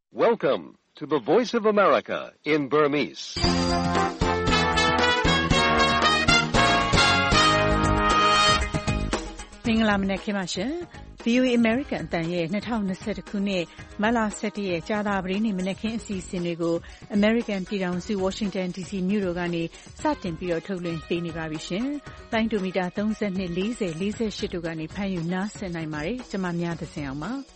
Welcome to the Voice of America in Burmese. ။မင်္ဂလာမနက်ခင်းပါရှင်။ VOA American အသံရဲ့2021ခုနှစ်မတ်လ17ရက်ကြာသပတေးနေ့မနက်ခင်းအစီအစဉ်တွေကို American ပြည်ထောင်စု Washington DC မြို့တော်ကနေစတင်ပြီးထုတ်လွှင့်ပေးနေပါပြီရှင်။လိုင်းဒိုမီတာ32 40 48တို့ကနေဖမ်းယူနားဆင်နိုင်ပါတယ်။ကျွန်မများသစင်အောင်ပါ။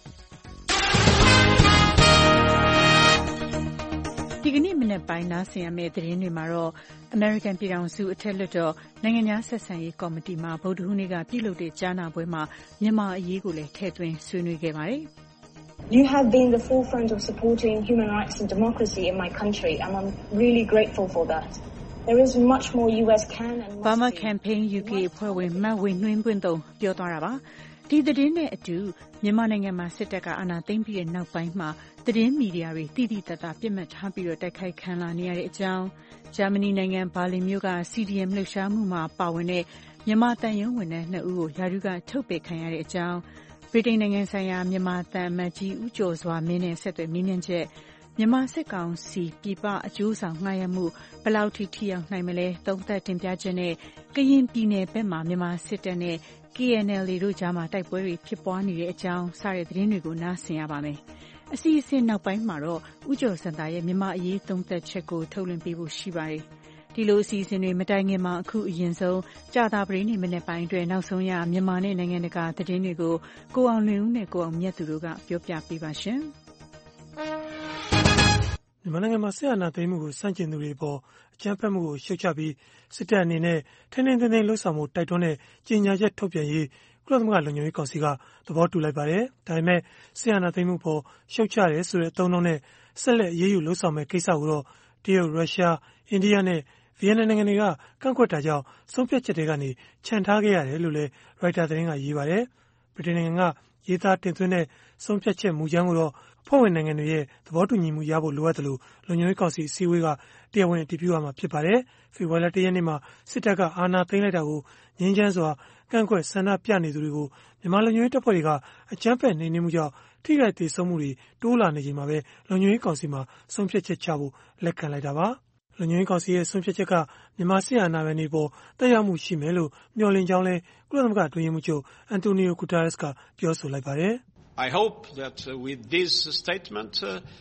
ဒီကနေ့မနက်ပိုင်းနားဆင်ရမယ့်သတင်းတွေမှာတော့ American ပြည်ထောင်စုအထက်လွှတ်တော်နိုင်ငံများဆက်ဆံရေးကော်မတီမှာဗုဒ္ဓဟူးနေ့ကပြုလုပ်တဲ့ကြားနာပွဲမှာမြန်မာအရေးကိုလည်းထည့်သွင်းဆွေးနွေးခဲ့ပါတယ်။ You have been the forefront of supporting human rights and democracy in my country, and I'm really grateful for that. There is much more US can and must Burma Campaign UK ဖွဲ့ဝင်မတ်ဝေနှွင်းပွင့်တုံပြောသွားတာပါ။ဒီသတင်းနဲ့အတူမြန်မာနိုင်ငံမှာစစ်တပ်ကအာဏာသိမ်းပြီးတဲ့နောက်ပိုင်းမှာသတင်းမီဒီယာတွေတိတိတတ်တာပြစ်မှတ်ထားပြီးတိုက်ခိုက်ခံလာနေရတဲ့အကြောင်းဂျာမနီနိုင်ငံဘာလင်မြို့က CDM လှုပ်ရှားမှုမှာပါဝင်တဲ့မြန်မာတန်ယုံဝန်ထမ်း2ဦးကိုယာရုကထုတ်ပယ်ခံရတဲ့အကြောင်းဗြိတိန်နိုင်ငံဆိုင်ရာမြန်မာတန်အမတ်ကြီးဦးကျော်စွာမင်းနဲ့ဆက်သွယ်မေးမြန်းချက်မြန်မာစစ်ကောင်စီပြည်ပအကျိုးဆောင်ငှားရမ်းမှုဘယ်လောက်ထိရောက်နိုင်မလဲသုံးသပ်တင်ပြချက်နဲ့ကရင်ပြည်နယ်ဘက်မှာမြန်မာစစ်တပ်နဲ့ KNLA တို့ကြားမှာတိုက်ပွဲတွေဖြစ်ပွားနေတဲ့အကြောင်းစတဲ့သတင်းတွေကိုနားဆင်ရပါမယ်။အစီအစဉ်နောက်ပိုင်းမှာတော့ဦးကျော်စံတာရဲ့မြန်မာအရေးသုံးသပ်ချက်ကိုထုတ်လွှင့်ပေးဖို့ရှိပါတယ်။ဒီလိုအစီအစဉ်တွေမတိုင်ခင်မှာအခုအရင်ဆုံးကြာသပတေးနေ့မနေ့ပိုင်းအတွက်နောက်ဆုံးရမြန်မာနဲ့နိုင်ငံတကာသတင်းတွေကိုကိုအောင်လွင်ဦးနဲ့ကိုအောင်မြတ်သူတို့ကပြောပြပေးပါရှင်။မြန်မာနိုင်ငံမှာဆက်အာဏာသိမ်းမှုကိုစန့်ကျင်သူတွေအပေါ်အကြမ်းဖက်မှုကိုရှုတ်ချပြီးစစ်တပ်အနေနဲ့ထိန်းထိန်းသိမ်းသိမ်းလှုပ်ဆောင်မှုတိုက်တွန်းတဲ့ကြေညာချက်ထုတ်ပြန်ရေးကုလသမဂ္ဂလုံခြုံရေးကောင်စီကသဘောတူလိုက်ပါတယ်။ဒါပေမဲ့ဆက်အာဏာသိမ်းမှုပေါ်ရှုတ်ချတယ်ဆိုတဲ့အသုံးအနှုန်းနဲ့ဆက်လက်အရေးယူလှုပ်ဆောင်မဲ့ကိစ္စကိုတော့တရုတ်၊ရုရှား၊အိန္ဒိယနဲ့ဗီယက်နမ်နိုင်ငံတွေကကန့်ကွက်တာကြောင့်ဆုံးဖြတ်ချက်တွေကနေချန်ထားခဲ့ရတယ်လို့လည်းရိုက်တာသတင်းကရေးပါတယ်။ဗြိတိန်နိုင်ငံကရေးသားတင်သွင်းတဲ့ဆုံးဖြတ်ချက်မူကြမ်းကိုတော့အဖွဲ့ဝင်နိုင်ငံတွေရဲ့သဘောတူညီမှုရဖို့လိုအပ်တယ်လို့လုံခြုံရေးကောင်စီအစည်းအဝေးကတရားဝင်အတည်ပြုရမှာဖြစ်ပါတယ်။ဖေဖော်ဝါရီလ 1 ရက်နေ့မှာစစ်တပ်ကအာဏာသိမ်းလိုက်တာကိုငြိမ်းချမ်းစွာကန့်ကွက်ဆန္ဒပြနေသူတွေကိုမြန်မာလုံခြုံရေးတပ်ဖွဲ့တွေကအကြမ်းဖက်နှိမ်နင်းမှုကြောင့်ထိခိုက်သေဆုံးမှုတွေတိုးလာနေချိန်မှာပဲလုံခြုံရေးကောင်စီမှာဆုံးဖြတ်ချက်ချဖို့လက်ခံလိုက်တာပါ။လုံခြုံရေးကောင်စီရဲ့ဆုံးဖြတ်ချက်ကမြန်မာစစ်အာဏာပိုင်တွေပေါ်သက်ရောက်မှုရှိမယ်လို့မျှော်လင့်ကြောင်းလဲကုလသမဂ္ဂအတွင်းရေးမှူးချုပ်အန်တိုနီယိုဂူတာရက်စ်ကပြောဆိုလိုက်ပါတယ် I hope that with this statement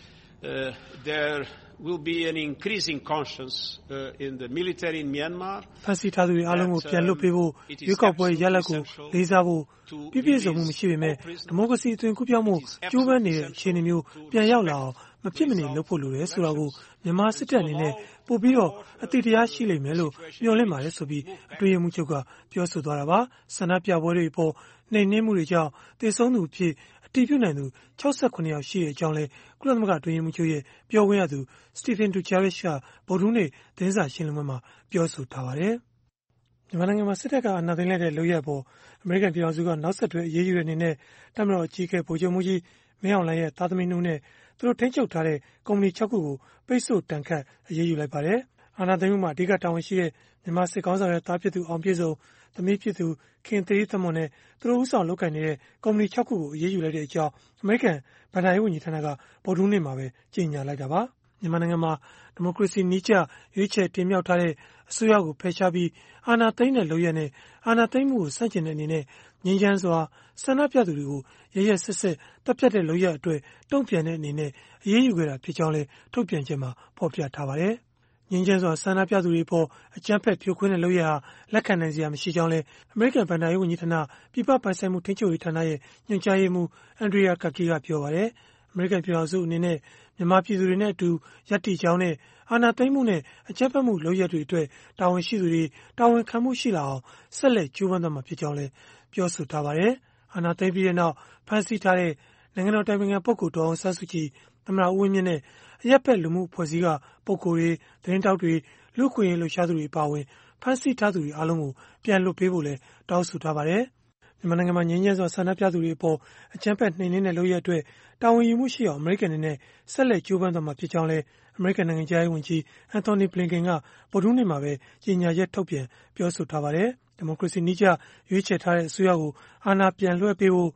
there will be an increasing conscience in the military in Myanmar ဖမ်းဆီးထားသူတွေအားလုံးကိုပြန်လွှတ်ပေးဖို့ရွေးကောက်ပွဲရလဒ်ကိုလေးစားဖို့ပြည့်စုံမှုမရှိပေမဲ့ဒီမိုကရေစီအသွင်ကူးပြောင်းမှုကြိုးပမ်းနေတဲ့အခြေအနေမျိုးပြန်ရောက်လာအောင်မဖြစ်မနေလုပ်ဖို့လိုတယ်ဆိုတာကိုမြန်မာစစ်တပ်အနေနဲ့ပို့ပြီးတော့အတိတရားရှိလိမ့်မယ်လို့မျှော်လင့်ပါတယ်ဆိုပြီးအတွင်းရေးမှူးချုပ်ကပြောဆိုသွားတာပါဆန္ဒပြပွဲတွေပေါ်နှိမ်နင်းမှုတွေကြောင့်သေဆုံးသူအဖြစ်အတည်ပြုနိုင်သူ69ယောက်ရှိတဲ့အကြောင်းလဲကုလသမဂ္ဂအတွင်းရေးမှူးချုပ်ရဲ့ပြောခွင့်ရသူစတီဖင်ဒူချာရစ်ကဗုဒ္ဓဟူးနေ့သတင်းစာရှင်းလင်းပွဲမှာပြောဆိုထားပါတယ်မြန်မာနိုင်ငံမှာစစ်တပ်ကအာဏာသိမ်းလိုက်တဲ့လုပ်ရပ်ပေါ်အမေရိကန်ပြည်ထောင်စုကနောက်ဆက်တွဲအရေးယူတဲ့အနေနဲ့တပ်မတော်အကြီးအကဲဗိုလ်ချုပ်မှူးကြီးမင်းအောင်လှိုင်ရဲ့သားသမီး2ဦးနဲ့သူတို့ထိန်းချုပ်ထားတဲ့ကုမ္ပဏီ6ခုကိုပိတ်ဆို့တန်ခတ်အရေးယူလိုက်ပါတယ်။အာဏာသိမ်းမှုမှာအဓိကတာဝန်ရှိတဲ့မြန်မာစစ်ကောင်ဆောင်ရဲ့သားဖြစ်သူအောင်ပြည့်စုံသမီးဖြစ်သူခင်သီရိသမွန်နဲ့သူတို့ဦးဆောင်လုပ်ကိုင်နေတဲ့ကုမ္ပဏီ6ခုကိုအရေးယူလိုက်တဲ့အကြောင်းအမေရိကန်ဗဏ္ဍာရေးဝန်ကြီးဌာနကဗုဒ္ဓဟူးနေ့မှာပဲကြေညာလိုက်တာပါ။မြန်မာနိုင်ငံမှာဒီမိုကရေစီနည်းကျရွေးချယ်တင်မြှောက်ထားတဲ့အစိုးရကိုဖယ်ရှားပြီးအာဏာသိမ်းတဲ့လုပ်ရပ်နဲ့အာဏာသိမ်းမှုကိုဆန့်ကျင်တဲ့အနေနဲ့ငြိမ်းချမ်းစွာဆန္ဒပြသူတွေကိုရရဆက်ဆက်တပ်ဖြတ်တဲ့လုပ်ရပ်အတွက်တုံ့ပြန်တဲ့အနေနဲ့အရေးယူခဲ့တာဖြစ်ကြောင်းလည်းထုတ်ပြန်ချက်မှာဖော်ပြထားပါတယ်။ငြိမ်းချမ်းစွာဆန္ဒပြသူတွေပေါ်အကြမ်းဖက်ဖြိုခွင်းတဲ့လုပ်ရပ်ဟာလက်ခံနိုင်စရာမရှိကြောင်းလည်းအမေရိကန်ဗဏ္ဍာရေးဝန်ကြီးဌာနပြည်ပပိုင်ဆိုင်မှုထိန်းချုပ်ရေးဌာနရဲ့ညွှန်ကြားရေးမှူးအန်ဒရီယာကာကီကပြောပါတယ်။အမေရိကန်ပြည်ထောင်စုအနေနဲ့မြန်မာပြည်သူတွေနဲ့အတူရပ်တည်ကြောင်းနဲ့အာဏာသိမ်းမှုနဲ့အကြမ်းဖက်မှုလုပ်ရပ်တွေအတွက်တာဝန်ရှိသူတွေတာဝန်ခံမှုရှိလာအောင်ဆက်လက်ကြိုးပမ်းသွားမှာဖြစ်ကြောင်းလည်းပြောဆိုထားပါတယ်။အာဏာသိမ်းပြီးတဲ့နောက်ဖမ်းဆီးထားတဲ့နိုင်ငံတော်တိုင်ပင်ခံပုဂ္ဂိုလ်ဒေါ်အောင်ဆန်းစုကြည်သမ္မတဦးဝင်းမြင့်နဲ့အရပ်ဘက်လူမှုအဖွဲ့အစည်းကပုဂ္ဂိုလ်တွေသတင်းတောက်တွေလူ့အခွင့်အရေးလှုပ်ရှားသူတွေအပါအဝင်ဖမ်းဆီးထားသူတွေအားလုံးကိုပြန်လွှတ်ပေးဖို့လည်းတောင်းဆိုထားပါတယ်။မြန်မာနိုင်ငံမှာငြိမ်းချမ်းစွာဆန္ဒပြသူတွေအပေါ်အကြမ်းဖက်နှိမ်နင်းတဲ့လုပ်ရပ်အတွက်တာဝန်ယူမှုရှိအောင်အမေရိကန်အနေနဲ့ဆက်လက်ကြိုးပမ်းသွားမှာဖြစ်ကြောင်းလည်းအမေရိကန်နိုင်ငံခြားရေးဝန်ကြီးအန်တိုနီဘလင်ကန်ကဗုဒ္ဓဟူးနေ့မှာပဲကြေညာချက်ထုတ်ပြန်ပြောဆိုထားပါတယ်။ဒီမိုကရေစီနည်းကျရွေးချယ်ထားတဲ့အစိုးရကိုအာဏာပြန်လွှဲပေးဖို့င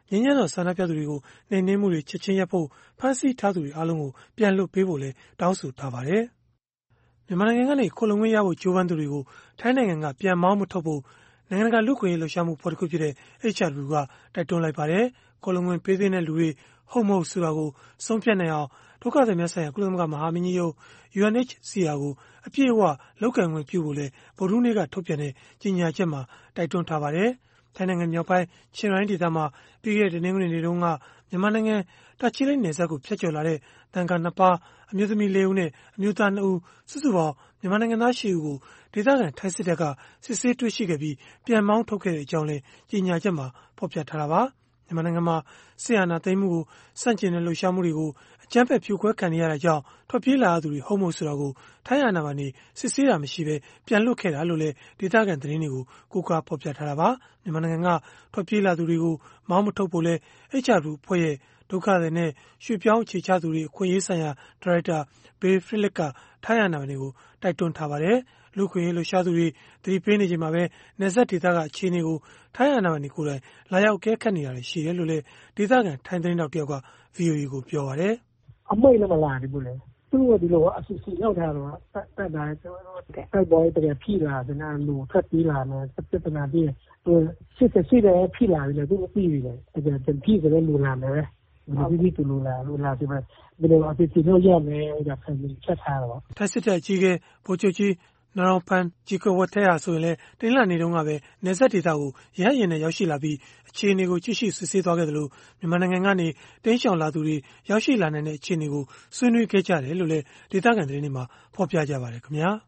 ငြိမ်းချမ်းသောဆန္ဒပြသူတွေကိုနှိမ်နင်းမှုတွေချက်ချင်းရပ်ဖို့ဖမ်းဆီးထားသူတွေအားလုံးကိုပြန်လွှတ်ပေးဖို့လည်းတောင်းဆိုထားပါတယ်။မြန်မာနိုင်ငံကနေခိုလှုံခွင့်ရဖို့ကြိုးပမ်းသူတွေကိုထိုင်းနိုင်ငံကပြန်မောင်းမထုတ်ဖို့နိုင်ငံတကာလူ့အခွင့်အရေးလှုပ်ရှားမှုအဖွဲ့တစ်ခုဖြစ်တဲ့ HRW ကတိုက်တွန်းလိုက်ပါတယ်။ခိုလှုံခွင့်ပေးသင့်တဲ့လူတွေဟုတ်မဟုတ်ဆိုတာကိုဆုံးဖြတ်နိုင်အောင်ဒုက္ခသည်များဆိုင်ရာကုလသမဂ္ဂမဟာမင်းကြီးရုံး UNHCR ကိုအပြည့်အဝလုပ်ကိုင်ခွင့်ပြုဖို့လည်းဗုဒ္ဓဟူးနေ့ကထုတ်ပြန်တဲ့ကြေညာချက်မှာတိုက်တွန်းထားပါတယ်။ထိုင်းနိုင်ငံမြောက်ပိုင်းချင်းရိုင်းဒေသမှာပြီးခဲ့တဲ့တနင်္ဂနွေနေ့တုန်းကမြန်မာနိုင်ငံတာချီလိတ်နယ်စပ်ကိုဖျက်ကျော်လာတဲ့တန်ခါ2ပါးအမျိုးသမီး4ဦးနဲ့အမျိုးသား2ဦးစုစုပေါင်းမြန်မာနိုင်ငံသား10ဦးကိုဒေသခံထိုင်းစစ်တပ်ကစစ်ဆေးတွေ့ရှိခဲ့ပြီးပြန်မောင်းထုတ်ခဲ့တဲ့အကြောင်းလည်းကြေညာချက်မှာဖော်ပြထားတာပါ။မြန်မာနိုင်ငံမှာဆီယနာသိမ်းမှုကိုစန့်ကျင်တဲ့လှုပ်ရှားမှုတွေကိုအကြမ်းဖက်ဖြိုခွဲခံရတာကြောင့်ထွက်ပြေးလာသူတွေဟုတ်မို့ဆိုတာကိုထိုင်းအာဏာပိုင်တွေစစ်ဆေးတာမရှိဘဲပြန်လွတ်ခဲ့တာလို့လည်းဒေသခံသတင်းတွေကိုကိုးကားဖော်ပြထားတာပါမြန်မာနိုင်ငံကထွက်ပြေးလာသူတွေကိုမောင်းမထုတ်ဖို့လဲ HRW ဖွဲ့ရဲ့ဒုက္ခသည်နဲ့ရွှေ့ပြောင်းအခြေချသူတွေအခွင့်အရေးဆိုင်ရာဒါရိုက်တာဘေးဖရစ်လစ်ကထိုင်းအာဏာပိုင်တွေကိုတိုက်တွန်းထားပါတယ်လူခွင့်ရေးလှုပ်ရှားသူတွေသတိပေးနေချိန်မှာပဲနယ်စပ်ဒေသကအခြေအနေကိုထိုင်းအာဏာပိုင်တွေကိုယ်တိုင်လာရောက်ကဲခတ်နေတာရှိတယ်လို့လည်းဒေသခံထိုင်းသတင်းတောက်တယောက်က VOA ကိုပြောပါတယ်အမိတ်လည်းမလာဘူးလေသူတို့ကဒီလိုအဆူဆူရောက်ထားတော့တက်တာကျွန်တော်တို့တိုက်ပွဲတကယ်ဖြစ်လာတယ်နာလူထပ်ပြီးလာမယ်စစ်တနာပြီးစစ်တယ်ဖြစ်လာတယ်သူပြီးပြီလေတကယ်ပြန်ပြီးတယ်လူလာမယ်ဒီတူလူလာဒီမှာဒီလိုအဖြစ်လို့ရမယ်ဒါဖန်ချက်ထားတော့ထိုင်းစစ်တပ်ကြီးကဗိုလ်ချုပ်ကြီးနရောင်ဖန်ဂျီကဝတ်ထဲဟာဆိုရင်လည်းတင်းလာနေတုန်းကပဲနေဆက်ဒေတာကိုရဟရင်နဲ့ရောက်ရှိလာပြီးအခြေအနေကိုကြည့်ရှုစစ်ဆေးသွားခဲ့တယ်လို့မြန်မာနိုင်ငံကနေတင်းရှောင်လာသူတွေရောက်ရှိလာနိုင်တဲ့အခြေအနေကိုဆွေးနွေးခဲ့ကြတယ်လို့လည်းဒေသခံသတင်းတွေမှာဖော်ပြကြပါတယ်ခင်ဗျာ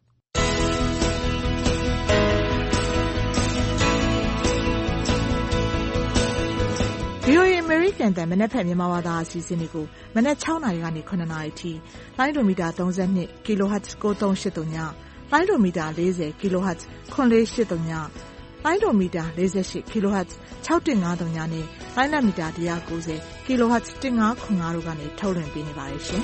VOA American တန်မနက်ဖြန်မြန်မာဘာသာအစီအစဉ်တွေကိုမနက်6နာရီကနေ9နာရီထိလိုင်းဒိုမီတာ32 kHz 9383ညလိုင်းဒိုမီတာ40 kHz 9483ညလိုင်းဒိုမီတာ48 kHz 6153ညနဲ့လိုင်းနက်မီတာ190 kHz 1505တို့ကနေထုတ်လွှင့်ပေးနေပါတယ်ရှင်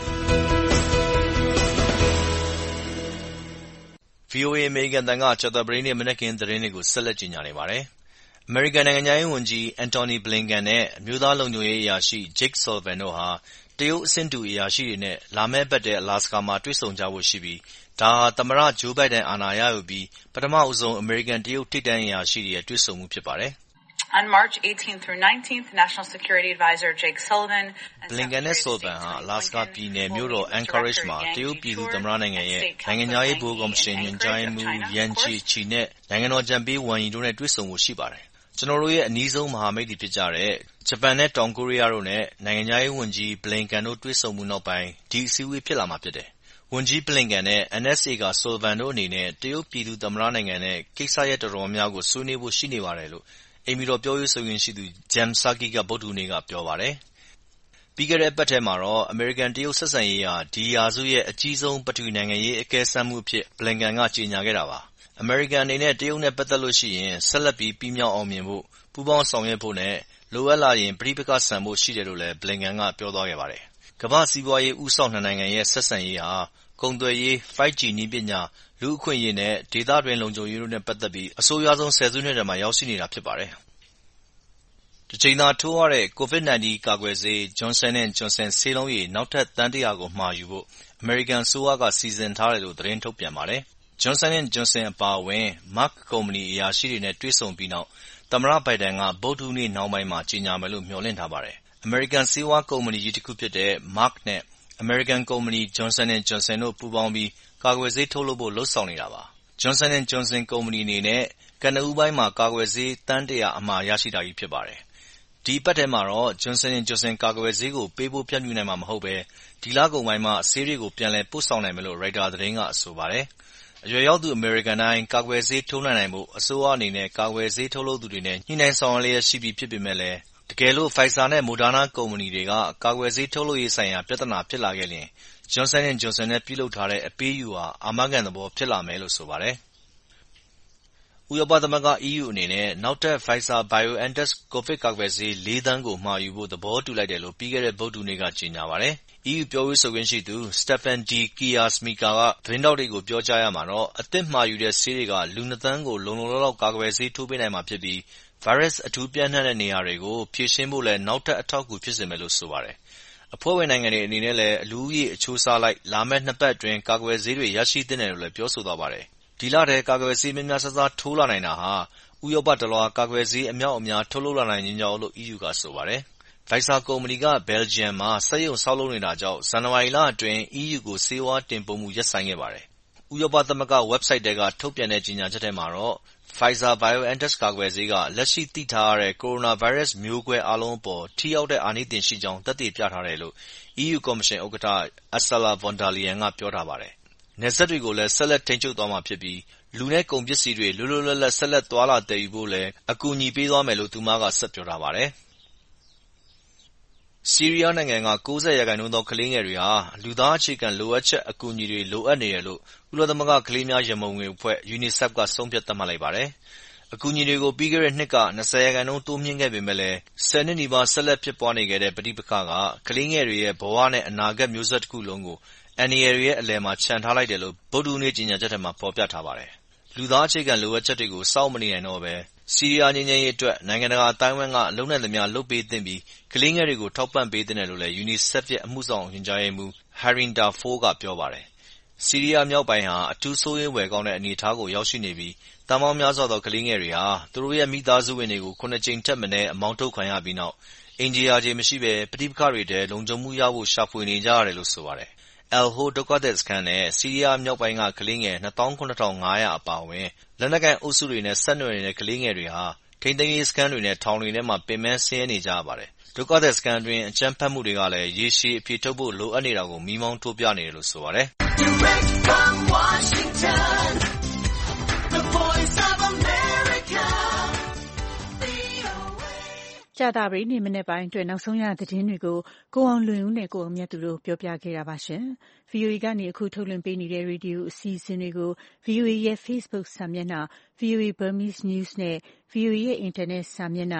။ VOA American တန်ကကြာသပတေးနေ့မနက်ခင်းသတင်းတွေကိုဆက်လက်ကြီးညာနေပါတယ်။ အမေရိကန်နိုင်ငံခြားရေးဝန်ကြီး Antony Blinken နဲ့အမျိုးသားလုံခြုံရေးအရာရှိ Jake Sullivan တို့ဟာတရုတ်အဆင့်တူအရာရှိတွေနဲ့လာမယ့်အပတ်ထဲ Alaska မှာတွေ့ဆုံကြဖို့ရှိပြီးဒါဟာသမ္မတ Joe Biden အာဏာရယူပြီးပထမဦးဆုံးအမေရိကန်တရုတ်ထိပ်တန်းအရာရှိတွေရဲ့တွေ့ဆုံမှုဖြစ်ပါတယ်။ On March 18th through 19th, National Security Advisor Jake Sullivan and Blinken နဲ့ Sullivan ဟာ Alaska ပြည်နယ်မြို့တော် Anchorage မှာတရုတ်ပြည်သူ့သမ္မတနိုင်ငံရဲ့နိုင်ငံခြားရေးဗဟိုကော်မရှင်ညွှန်ကြားရေးမှူး Yang Jiechi နဲ့နိုင်ငံတော်အကြံပေး Wang Yi တို့နဲ့တွေ့ဆုံဖို့ရှိပါတယ်။ကျွန်တော်တို့ရဲ့အနီးဆုံးမဟာမိတ်တွေဖြစ်ကြတဲ့ဂျပန်နဲ့တောင်ကိုရီးယားတို့နဲ့နိုင်ငံခြားရေးဝန်ကြီး Blinken တို့တွေ့ဆုံမှုနောက်ပိုင်းဒီအစည်းအဝေးဖြစ်လာမှာဖြစ်တယ်။ဝန်ကြီး Blinken နဲ့ NSA က Sullivan တို့အနေနဲ့တရုတ်ပြည်သူ့သမ္မတနိုင်ငံနဲ့ကိစ္စရပ်တော်တော်များများကိုဆွေးနွေးဖို့ရှိနေပါတယ်လို့အိမ်ဖြူတော်ပြောရေးဆိုခွင့်ရှိသူ Jen Psaki ကဗုဒ္ဓဟူးနေ့ကပြောပါတယ်။ပြီးခဲ့တဲ့အပတ်ထဲမှာတော့အမေရိကန်တရုတ်ဆက်ဆံရေးဟာဒီရာစုရဲ့အကြီးဆုံးပထဝီနိုင်ငံရေးအကဲစမ်းမှုအဖြစ် Blinken ကကြေညာခဲ့တာပါ။အမေရိကန်အနေနဲ့တရုတ်နဲ့ပတ်သက်လို့ရှိရင်ဆက်လက်ပြီးပြီးမြောက်အောင်မြင်ဖို့ပူးပေါင်းဆောင်ရွက်ဖို့နဲ့လိုအပ်လာရင်ပဋိပက္ခဆန်ဖို့ရှိတယ်လို့လည်း Blinken ကပြောသွားခဲ့ပါတယ်။ကမ္ဘာ့စီးပွားရေးဦးဆောင်နှစ်နိုင်ငံရဲ့ဆက်ဆံရေးဟာကုန်သွယ်ရေး 5G နည်းပညာလူ့အခွင့်အရေးနဲ့ဒေသတွင်းလုံခြုံရေးတို့နဲ့ပတ်သက်ပြီးအဆိုးရွားဆုံးဆယ်စုနှစ်ထဲမှာရောက်ရှိနေတာဖြစ်ပါတယ်။တစ်ချိန်သာထိုးရတဲ့ COVID-19 ကာကွယ်ဆေး Johnson & Johnson ဆေးလုံးရေနောက်ထပ်သန်း100ကိုမှာယူဖို့အမေရိကန်အစိုးရကစီစဉ်ထားတယ်လို့သတင်းထုတ်ပြန်ပါတယ်။ Johnson & Johnson အပါအဝင် Merck ကုမ္ပဏီအရာရှိတွေနဲ့တွေ့ဆုံပြီးနောက်သမ္မတ Biden ကဗုဒ္ဓဟူးနေ့နှောင်းပိုင်းမှာကြေညာမယ်လို့မျှော်လင့်ထားပါတယ်။အမေရိကန်ဆေးဝါးကုမ္ပဏီကြီးတစ်ခုဖြစ်တဲ့ Merck နဲ့အမေရိကန်ကုမ္ပဏီ Johnson & Johnson တို့ပူးပေါင်းပြီးကာကွယ်ဆေးထုတ်လုပ်ဖို့လုပ်ဆောင်နေတာပါ။ Johnson & Johnson ကုမ္ပဏီအနေနဲ့ကနဦးပိုင်းမှာကာကွယ်ဆေးသန်း100အမှာရရှိထားပြီးဖြစ်ပါတယ်။ဒီအပတ်ထဲမှာတော့ Johnson & Johnson ကာကွယ်ဆေးကိုပေးပို့ဖြန့်ဖြူးနိုင်မှာမဟုတ်ဘဲဒီလကုန်ပိုင်းမှာဆေးတွေကိုပြန်လည်ပို့ဆောင်နိုင်မယ်လို့ Reuters သတင်းကဆိုပါတယ်။အရွယ်ရောက်သူအမေရိကန်တိုင်းကာကွယ်ဆေးထိုးနှံနိုင်ဖို့အစိုးရအနေနဲ့ကာကွယ်ဆေးထုတ်လုပ်သူတွေနဲ့ညှိနှိုင်းဆောင်ရွက်လျက်ရှိပြီဖြစ်ပေမဲ့လည်းတကယ်လို့ Pfizer နဲ့ Moderna ကုမ္ပဏီတွေကကာကွယ်ဆေးထုတ်လုပ်ရေးဆိုင်ရာပြဿနာဖြစ်လာခဲ့ရင် Johnson & Johnson နဲ့ပြုလုပ်ထားတဲ့အပေးအယူဟာအာမခံသဘောဖြစ်လာမယ်လို့ဆိုပါတယ်။ဥရောပသမဂ္ဂ EU အနေနဲ့နောက်ထပ် Pfizer-BioNTech ကိုဗစ်ကာကွယ်ဆေး4သန်းကိုမှာယူဖို့သဘောတူလိုက်တယ်လို့ပြီးခဲ့တဲ့ဗုဒ္ဓဟူးနေ့ကကြေညာပါတယ်။ EU ပြောရေးဆိုခွင့်ရှိသူ Stefan de Kiersmaeker ကသတင်းထောက်တွေကိုပြောကြားရာမှာတော့အသစ်မှာယူတဲ့ဆေးတွေကလူ2သန်းကိုလုံလုံလောက်လောက်ကာကွယ်ဆေးထိုးပေးနိုင်မှာဖြစ်ပြီး virus အထူးပြန့်နှံ့တဲ့နေရာတွေကိုဖြေရှင်းဖို့လည်းနောက်ထပ်အထောက်အကူဖြစ်စေမယ်လို့ဆိုပါတယ်။အဖွဲ့ဝင်နိုင်ငံတွေအနေနဲ့လည်းအလူဦးရေအချိုးအစားလိုက်လာမယ့်2 ပတ်အတွင်းကာကွယ်ဆေးတွေရရှိသင့်တယ်လို့လည်းပြောဆိုသွားပါတယ်။ဒီလထဲကာကွယ်ဆေးများများစားစားထိုးလာနိုင်တာဟာဥရောပတလွှားကာကွယ်ဆေးအမြောက်အများထုတ်လုပ်လာနိုင်ခြင်းကြောင့်လို့ EU ကဆိုပါတယ်။ Pfizer ကုမ္ပဏီက Belgium မှာစက်ရုံဆောက်လုပ်နေတာကြောင့်ဇန်နဝါရီလအတွင်း EU ကိုဆေးဝါးတင်ပို့မှုရပ်ဆိုင်းခဲ့ပါတယ်။ဥရောပသမဂ္ဂ website ထဲကထုတ်ပြန်တဲ့ကြေညာချက်ထဲမှာတော့ Pfizer-BioNTech ကာကွယ်ဆေးကလက်ရှိသိထားရတဲ့ကိုရိုနာဗိုင်းရပ်စ်မျိုးကွဲအားလုံးအပေါ်ထိရောက်တဲ့အာနိသင်ရှိကြောင်းသက်သေပြထားတယ်လို့ EU ကော်မရှင်ဥက္ကဋ္ဌ Ursula von der Leyen ကပြောထားပါတယ်။နယ်စပ်တွေကိုလည်းဆက်လက်ထိန်းချုပ်သွားမှာဖြစ်ပြီးလူနဲ့ကုန်ပစ္စည်းတွေလွတ်လွတ်လပ်လပ်ဆက်လက်သွားလာသယ်ယူဖို့လည်းအကူအညီပေးသွားမယ်လို့သူမကဆက်ပြောထားပါတယ်။ဆီးရီးယားနိုင်ငံက 90% သောကလေးငယ်တွေဟာလူသားအခြေခံလိုအပ်ချက်အကူအညီတွေလိုအပ်နေတယ်လို့ကုလသမဂ္ဂကလေးများရန်ပုံငွေအဖွဲ့ UNICEF ကဆုံးဖြတ်သတ်မှတ်လိုက်ပါတယ်။အကူအညီတွေကိုပြီးခဲ့တဲ့နှစ်က 20% တိုးမြှင့်ခဲ့ပေမဲ့လည်း10 နှစ်နီးပါးဆက်လက်ဖြစ်ပွားနေခဲ့တဲ့ပဋိပက္ခကကလေးငယ်တွေရဲ့ဘဝနဲ့အနာဂတ်မျိုးဆက်တစ်ခုလုံးကိုအန္တရာယ်တွေရဲ့အလယ်မှာချန်ထားလိုက်တယ်လို့ဗုဒ္ဓဟူးနေ့ကြေညာချက်ထဲမှာဖော်ပြထားပါတယ်။လူသားအခြေခံလိုအပ်ချက်တွေကိုစောင့်မနေနိုင်တော့ဘဲဆီးရီးယားငြိမ်းချမ်းရေးအတွက်နိုင်ငံတကာအသိုင်းအဝိုင်းကလုပ်နိုင်သမျှလုပ်ပေးသင့်ပြီးကလေးငယ်တွေကိုထောက်ပံ့ပေးသင့်တယ်လို့လည်း UNICEF ရဲ့အမှုဆောင်ညွှန်ကြားရေးမှူး Harinder Foer ကပြောပါတယ်။ဆီးရီးယားမြောက်ပိုင်းဟာအထူးစိုးရိမ်ဖွယ်ကောင်းတဲ့အနေအထားကိုရောက်ရှိနေပြီးသန်းပေါင်းများစွာသောကလေးငယ်တွေဟာသူတို့ရဲ့မိသားစုဝင်တွေကို7 ကြိမ်ထက်မနည်းအမောင်းထုတ်ခံရပြီးနောက်အိမ်ခြေရာခြေမရှိဘဲပဋိပက္ခတွေထဲလုံခြုံမှုရဖို့ရှာဖွေနေကြရတယ်လို့ဆိုပါတယ်။ El-Hol ဒုက္ခသည်စခန်းနဲ့ဆီးရီးယားမြောက်ပိုင်းကကလေးငယ် 27,500 အပါအဝင်လက်နက်ကိုင်အုပ်စုတွေနဲ့ဆက်နွယ်နေတဲ့ကလေးငယ်တွေဟာထိန်းသိမ်းရေးစခန်းတွေနဲ့ထောင်တွေထဲမှာပင်ပန်းဆင်းရဲနေကြရပါတယ်။ဒုက္ခသည်စခန်းအတွင်းအကြမ်းဖက်မှုတွေကလည်းရေရှည်အဖြေထုတ်ဖို့လိုအပ်နေတာကိုမီးမောင်းထိုးပြနေတယ်လို့ဆိုပါတယ်ကြာသပတေးနေ့မနက်ပိုင်းအတွက်နောက်ဆုံးရသတင်းတွေကိုကိုအောင်လွင်ဦးနဲ့ကိုအောင်မြတ်သူတို့ပြောပြခဲ့တာပါရှင်။ VOA ကနေအခုထုတ်လွှင့်ပေးနေတဲ့ရေဒီယိုအစီအစဉ်တွေကို VOA ရဲ့ Facebook စာမျက်နှာ VOA Burmese News နဲ့ VOA ရဲ့ Internet စာမျက်နှာ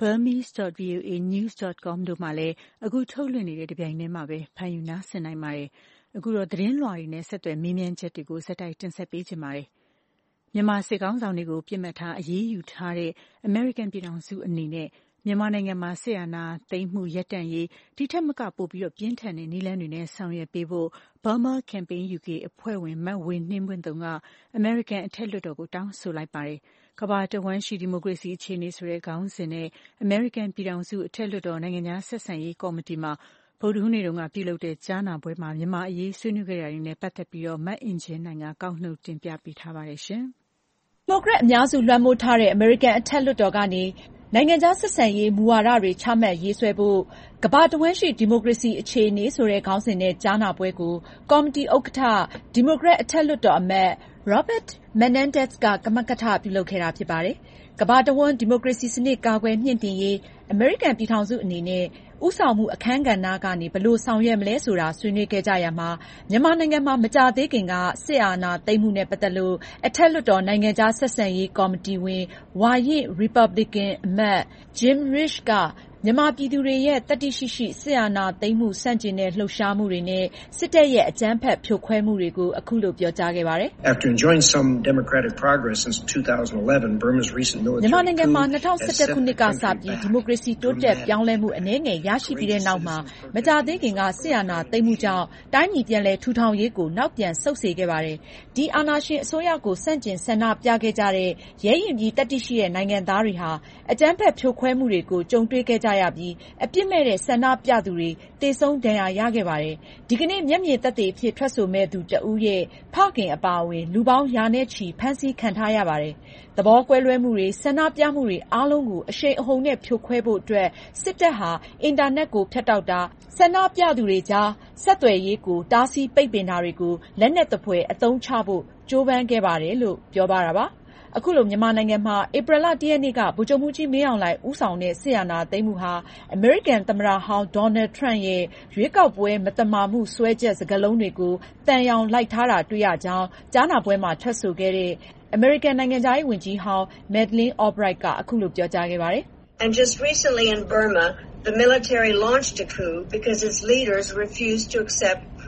burmese.voanews.com တို့မှာလည်းအခုထုတ်လွှင့်နေတဲ့တပြိုင်တည်းမှာပဲဖန်ယူနားဆင်နိုင်ပါတယ်။အခုတော့သတင်းလွှာတွေနဲ့ဆက်သွယ်မေးမြန်းချက်တွေကိုဆက်တိုက်တင်ဆက်ပေးချင်ပါတယ်။မြန်မာစစ်ကောင်ဆောင်တွေကိုပြစ်မှတ်ထားအရေးယူထားတဲ့အမေရိကန်ပြည်ထောင်စုအနေနဲ့မြန်မာနိုင်ငံမှာစစ်အာဏာသိမ်းမှုရပ်တန့်ရေးဒီထက်မကပိုပြီးပြင်းထန်တဲ့နည်းလမ်းတွေနဲ့ဆောင်ရွက်ပေးဖို့ Burma Campaign UK အဖွဲ့ဝင်မဝေနှင်းပွင့်သုန်ကအမေရိကန်အထက်လွှတ်တော်ကိုတောင်းဆိုလိုက်ပါတယ်။ကမ္ဘာတဝန်းရှိဒီမိုကရေစီအခြေအနေဆိုတဲ့ခေါင်းစဉ်နဲ့အမေရိကန်ပြည်ထောင်စုအထက်လွှတ်တော်နိုင်ငံသားဆက်ဆံရေးကော်မတီမှာဗုဒ္ဓဟူးနေ့တုန်းကပြုလုပ်တဲ့ကြားနာပွဲမှာမြန်မာအရေးဆွေးနွေးခဲ့တာတွေနဲ့ပတ်သက်ပြီးမအင်ကြင်းနိုင်ကကောက်နှုတ်တင်ပြပေးထားပါတယ်ရှင်။ဒီမိုကရက်အများစုလွှမ်းမိုးထားတဲ့အမေရိကန်အထက်လွှတ်တော်ကနေနိုင်ငံခြားဆက်ဆံရေးမူဝါဒတွေချမှတ်ရေးဆွဲဖို့ကမ္ဘာတဝန်းရှိဒီမိုကရေစီအခြေအနေဆိုတဲ့ခေါင်းစဉ်နဲ့ကြားနာပွဲကိုကော်မတီဥက္ကဋ္ဌဒီမိုကရက်အထက်လွှတ်တော်အမတ် Robert Menendez ကကမကထပြုလုပ်ခဲ့တာဖြစ်ပါတယ်။ကမ္ဘာတဝန်းဒီမိုကရေစီစနစ်ကာကွယ်မြှင့်တင်ရေးအမေရိကန်ပြည်ထောင်စုအနေနဲ့ဦးဆောင်မှုအခန်းကဏ္ဍကနေဘယ်လိုဆောင်ရွက်မလဲဆိုတာဆွေးနွေးခဲ့ကြရမှာမြန်မာနိုင်ငံမှာမကြာသေးခင်ကစစ်အာဏာသိမ်းမှုနဲ့ပတ်သက်လို့အထက်လွှတ်တော်နိုင်ငံခြားဆက်ဆံရေးကော်မတီဝင်ဝါရင့် Republican အမတ် Jim Risch ကမြန်မာပြည်သူတွေရဲ့တတ္တိရှိရှိစစ်အာဏာသိမ်းမှုဆန့်ကျင်တဲ့လှုပ်ရှားမှုတွေနဲ့စစ်တပ်ရဲ့အကြမ်းဖက်ဖြိုခွဲမှုတွေကိုအခုလိုပြောကြားခဲ့ပါတယ်။ After enjoying some democratic progress since 2011, Burma's recent military မြန်မာနိုင်ငံမှာ2011ခုနှစ်ကစပြီးဒီမိုကရေစီတိုးတက်ပြောင်းလဲမှုအနည်းငယ်ရရှိပြီးတဲ့နောက်မှာမကြာသေးခင်ကစစ်အာဏာသိမ်းမှုကြောင့်တိုင်းပြည်ပြန်လည်ထူထောင်ရေးကိုနောက်ပြန်ဆုတ်စေခဲ့ပါတယ်။ဒီအာဏာရှင်အစိုးရကိုဆန့်ကျင်ဆန္ဒပြခဲ့ကြတဲ့ရဲရင်ကြီးတတ္တိရှိတဲ့နိုင်ငံသားတွေဟာအကြမ်းဖက်ဖြိုခွဲမှုတွေကိုကြုံတွေ့ခဲ့ကြရပြီးအပြစ်မဲ့တဲ့ဆန္ဒပြသူတွေသေဆုံးဒဏ်ရာရခဲ့ပါတယ်။ဒီကနေ့မျက်မြင်သက်သေအဖြစ်ထွက်ဆိုမဲ့သူတဦးရဲ့ဖခင်အပါအဝင်လူပေါင်းရာနဲ့ချီဖမ်းဆီးခံထားရပါတယ်။သဘောကွဲလွဲမှုတွေဆန္ဒပြမှုတွေအားလုံးကိုအရှိန်အဟုန်နဲ့ဖြိုခွဲဖို့အတွက်စစ်တပ်ဟာအင်တာနက်ကိုဖြတ်တောက်တာဆန္ဒပြသူတွေကြားဆက်သွယ်ရေးကိုတားဆီးပိတ်ပင်တာတွေကိုလက်နက်သဖွယ်အသုံးချဖို့ကြိုးပမ်းခဲ့ပါတယ်လို့ပြောသွားတာပါ။အခုလိုမြန်မာနိုင်ငံမှာဧပြီလ 1 ရက်နေ့ကဗိုလ်ချုပ်မှူးကြီးမင်းအောင်လှိုင်ဦးဆောင်တဲ့စစ်အာဏာသိမ်းမှုဟာအမေရိကန်သမ္မတဟောင်းဒေါ်နယ်ထရန့်ရဲ့ရွေးကောက်ပွဲမသမာမှုစွဲချက်စကားလုံးတွေကိုသံယောင်လိုက်ထားတာတွေ့ရကြောင်းကြားနာပွဲမှာထွက်ဆိုခဲ့တဲ့အမေရိကန်နိုင်ငံခြားရေးဝန်ကြီးဟောင်း Madeleine Albright ကအခုလိုပြောကြားခဲ့ပါတယ်။ And just recently in Burma, the military launched a coup because its leaders refused to accept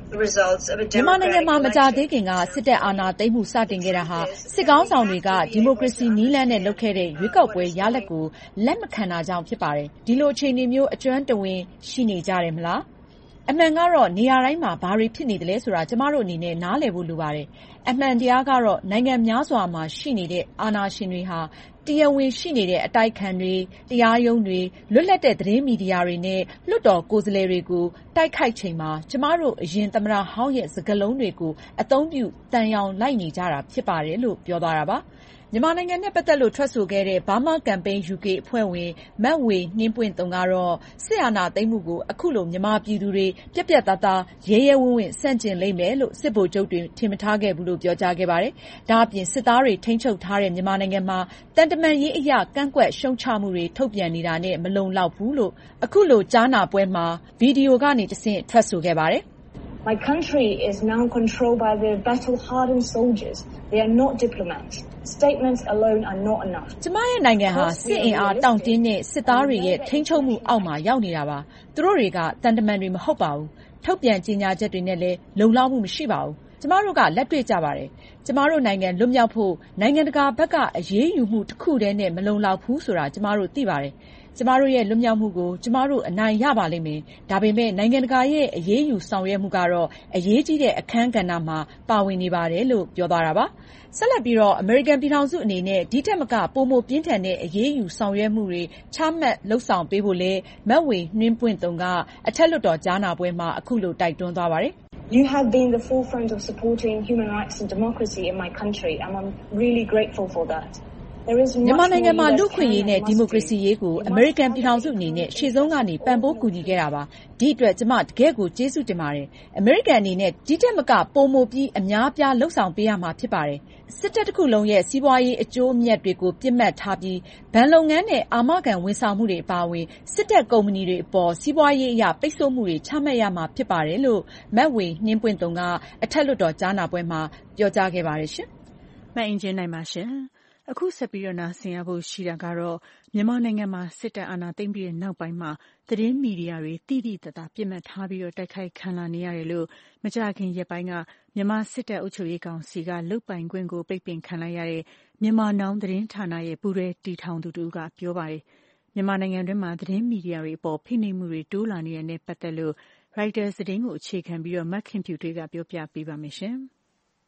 မြန်မာနိုင်ငံမှာမကြာသေးခင်ကစစ်တပ်အာဏာသိမ်းမှုစတင်ခဲ့တာဟာစစ်ကောင်းဆောင်တွေကဒီမိုကရေစီနည်းလမ်းနဲ့လုပ်ခဲ့တဲ့ရွေးကောက်ပွဲရလဒ်ကိုလက်မခံတာကြောင့်ဖြစ်ပါတယ်။ဒီလိုအခြေအနေမျိုးအကျွမ်းတဝင်ရှိနေကြတယ်မလား။အမှန်ကတော့နေရာတိုင်းမှာဘာတွေဖြစ်နေတယ်လဲဆိုတာကျမတို့အနေနဲ့နားလည်ဖို့လိုပါတယ်။အမှန်တရားကတော့နိုင်ငံများစွာမှာရှိနေတဲ့အာဏာရှင်တွေဟာတရားဝင်ရှိနေတဲ့အတိုက်ခံတွေတရားရုံးတွေလွတ်လပ်တဲ့သတင်းမီဒီယာတွေနဲ့လွှတ်တော်ကိုယ်စားလှယ်တွေကိုတိုက်ခိုက်ချိန်မှာကျမတို့အရင်သမ္မတဟောင်းရဲ့စကားလုံးတွေကိုအသုံးပြုတန်ရောင်လိုက်နေကြတာဖြစ်ပါတယ်လို့ပြောသွားတာပါမြန်မာနိုင်ငံနဲ့ပတ်သက်လို့ထွက်ဆိုခဲ့တဲ့ Burma Campaign UK အဖွဲ့ဝင်မတ်ဝေနှင်းပွင့်တုံကတော့စစ်အာဏာသိမ်းမှုကိုအခုလိုမြန်မာပြည်သူတွေပြက်ပြက်သားသားရဲရဲဝံ့ဝံ့ဆန့်ကျင်လိမ့်မယ်လို့စစ်ဗိုလ်ချုပ်တွေထင်မထားခဲ့ဘူးလို့ပြောကြားခဲ့ပါတယ်။ဒါအပြင်စစ်သားတွေထိန်းချုပ်ထားတဲ့မြန်မာနိုင်ငံမှာတန်တမန်ရေးအရာကန့်ကွက်ရှုံချမှုတွေထုတ်ပြန်နေတာနဲ့မလုံလောက်ဘူးလို့အခုလိုကြားနာပွဲမှာဗီဒီယိုကနေတဆင့်ထွက်ဆိုခဲ့ပါတယ် My country is now controlled by the battle-hardened soldiers. They are not diplomats. Statements alone are not enough. ကျမရဲ့နိုင်ငံဟာစစ်အင်အားတောင့်တင်းတဲ့စစ်သားတွေရဲ့ထိန်းချုပ်မှုအောက်မှာရောက်နေတာပါ။သူတို့တွေကတန်တမန်တွေမဟုတ်ပါဘူး။ထုတ်ပြန်ကြေညာချက်တွေနဲ့လည်းလုံလောက်မှုမရှိပါဘူး။ကျမတို့ကလက်တွေ့ကြပါတယ်။ကျမတို့နိုင်ငံလွတ်မြောက်ဖို့နိုင်ငံတကာဘက်ကအရေးယူမှုတစ်ခုတည်းနဲ့မလုံလောက်ဘူးဆိုတာကျမတို့သိပါတယ်။ကျမတို့ရဲ့လွတ်မြောက်မှုကိုကျမတို့အနိုင်ရပါလိမ့်မယ်။ဒါပေမဲ့နိုင်ငံတကာရဲ့အရေးယူဆောင်ရွက်မှုကတော့အရေးကြီးတဲ့အခန်းကဏ္ဍမှာပါဝင်နေပါတယ်လို့ပြောသွားတာပါ။ဆက်လက်ပြီးတော့အမေရိကန်ပြည်ထောင်စုအနေနဲ့ဒီထက်မကပိုမိုပြင်းထန်တဲ့အရေးယူဆောင်ရွက်မှုတွေချမှတ်လှုပ်ဆောင်ပေးဖို့လဲမတ်ဝေနှင်းပွင့်တုံကအထက်လွှတ်တော်ကြားနာပွဲမှာအခုလိုတိုက်တွန်းသွားပါတယ်။ You have been the forefront of supporting human rights and democracy in my country and I'm really grateful for that. မြန်မာနိုင်ငံမှာလူ့ခွင့်ရေးနဲ့ဒီမိုကရေစီရေးကိုအမေရိကန်ပြည်ထောင်စုအနေနဲ့ရှေ့ဆုံးကနေပံ့ပိုးကူညီခဲ့တာပါ။ဒီအတွက်ကျမတကယ်ကိုကျေးဇူးတင်ပါတယ်။အမေရိကန်အနေနဲ့ဒီထက်မကပိုမိုပြီးအများပြားလှုပ်ဆောင်ပေးရမှာဖြစ်ပါတယ်။စစ်တပ်တစ်ခုလုံးရဲ့စီးပွားရေးအကျိုးအမြတ်တွေကိုပြစ်မှတ်ထားပြီးဘဏ်လုပ်ငန်းနဲ့အာမခံဝန်ဆောင်မှုတွေအပါအဝင်စစ်တပ်ကုမ္ပဏီတွေအပေါ်စီးပွားရေးအရပိတ်ဆို့မှုတွေချမှတ်ရမှာဖြစ်ပါတယ်လို့မတ်ဝေနှင်းပွင့်တုံကအထက်လွှတ်တော်ကြားနာပွဲမှာပြောကြားခဲ့ပါတယ်ရှင်။မှန်အင်ဂျင်နိုင်ပါရှင်။အခုဆက်ပြီးတော့နားဆင်ရဖို့ရှိတာကတော့မြန်မာနိုင်ငံမှာစစ်တပ်အာဏာသိမ်းပြီးတဲ့နောက်ပိုင်းမှာသတင်းမီဒီယာတွေတိတိတတ်ပြစ်မှတ်ထားပြီးတော့တိုက်ခိုက်ခံလာနေရတယ်လို့မကြာခင်ရက်ပိုင်းကမြန်မာစစ်တပ်အုပ်ချုပ်ရေးကောင်စီကလုတ်ပိုင်ခွင့်ကိုပိတ်ပင်ခံလိုက်ရတဲ့မြန်မာနောင်သတင်းဌာနရဲ့ပူးတွဲတည်ထောင်သူတို့ကပြောပါတယ်။မြန်မာနိုင်ငံတွင်းမှာသတင်းမီဒီယာတွေအပေါ်ဖိနှိပ်မှုတွေတိုးလာနေတဲ့နဲ့ပတ်သက်လို့ Reuters သတင်းကိုအခြေခံပြီးတော့မခင်ဖြူတွေကပြောပြပေးပါမယ်ရှင်။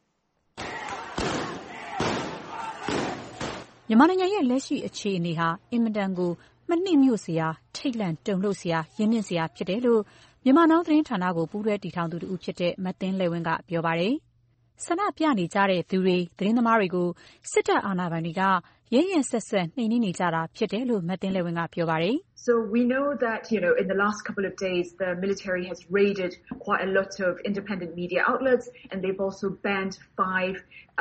မြန်မာနိုင်ငံရဲ့လက်ရှိအခြေအနေဟာအင်မတန်ကိုမနှိမ့်ညွတ်စရာထိတ်လန့်တုန်လှုပ်စရာရင်းနှီးစရာဖြစ်တယ်လို့မြန်မာနောင်သတင်းဌာနကိုပူးတွဲတည်ထောင်သူတူဖြစ်တဲ့မသိန်းလဲဝင်းကပြောပါတယ်။ဆန္ဒပြနေကြတဲ့သူတွေသတင်းသမားတွေကိုစစ်တပ်အာဏာပိုင်တွေကရဲရဲဆက်ဆက်နှိမ်နင်းနေကြတာဖြစ်တယ်လို့မသိန်းလဲဝင်းကပြောပါတယ်။ So we know that, in the last couple of days, the military has raided quite a lot of independent media outlets, and they've also banned 5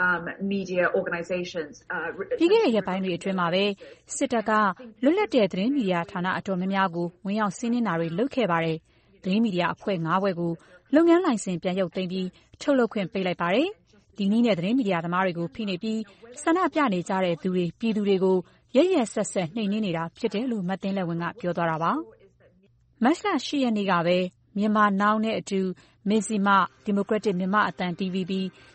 media organizations. ပြီးခဲ့တဲ့ရက်ပိုင်းတွေအတွင်းမှာပဲစစ်တပ်ကလွတ်လပ်တဲ့သတင်းမီဒီယာဌာနအတော်များများကိုဝင်ရောက်စီးနင်းတာတွေလုပ်ခဲ့ပါတယ်။သတင်းမီဒီယာအဖွဲ့ 5 ဖွဲ့ကိုလုပ်ငန်းလိုင်စင်ပြန်ရုပ်သိမ်းပြီးထုတ်လုပ်ခွင့်ပိတ်လိုက်ပါတယ်။ဒီနည်းနဲ့သတင်းမီဒီယာသမားတွေကိုဖိနှိပ်ပြီးဆန္ဒပြနေကြတဲ့သူတွေပြည်သူတွေကိုရဲရဲဆက်ဆက်နှိမ်နင်းနေတာဖြစ်တယ်လို့မသိန်းလဲဝင်းကပြောသွားတာပါ။မတ်လ 8 ရက်နေ့ကပဲမြန်မာနောင်နဲ့အတူမဇ္ဈိမဒီမိုကရက်တစ်မြန်မာအသံ DVB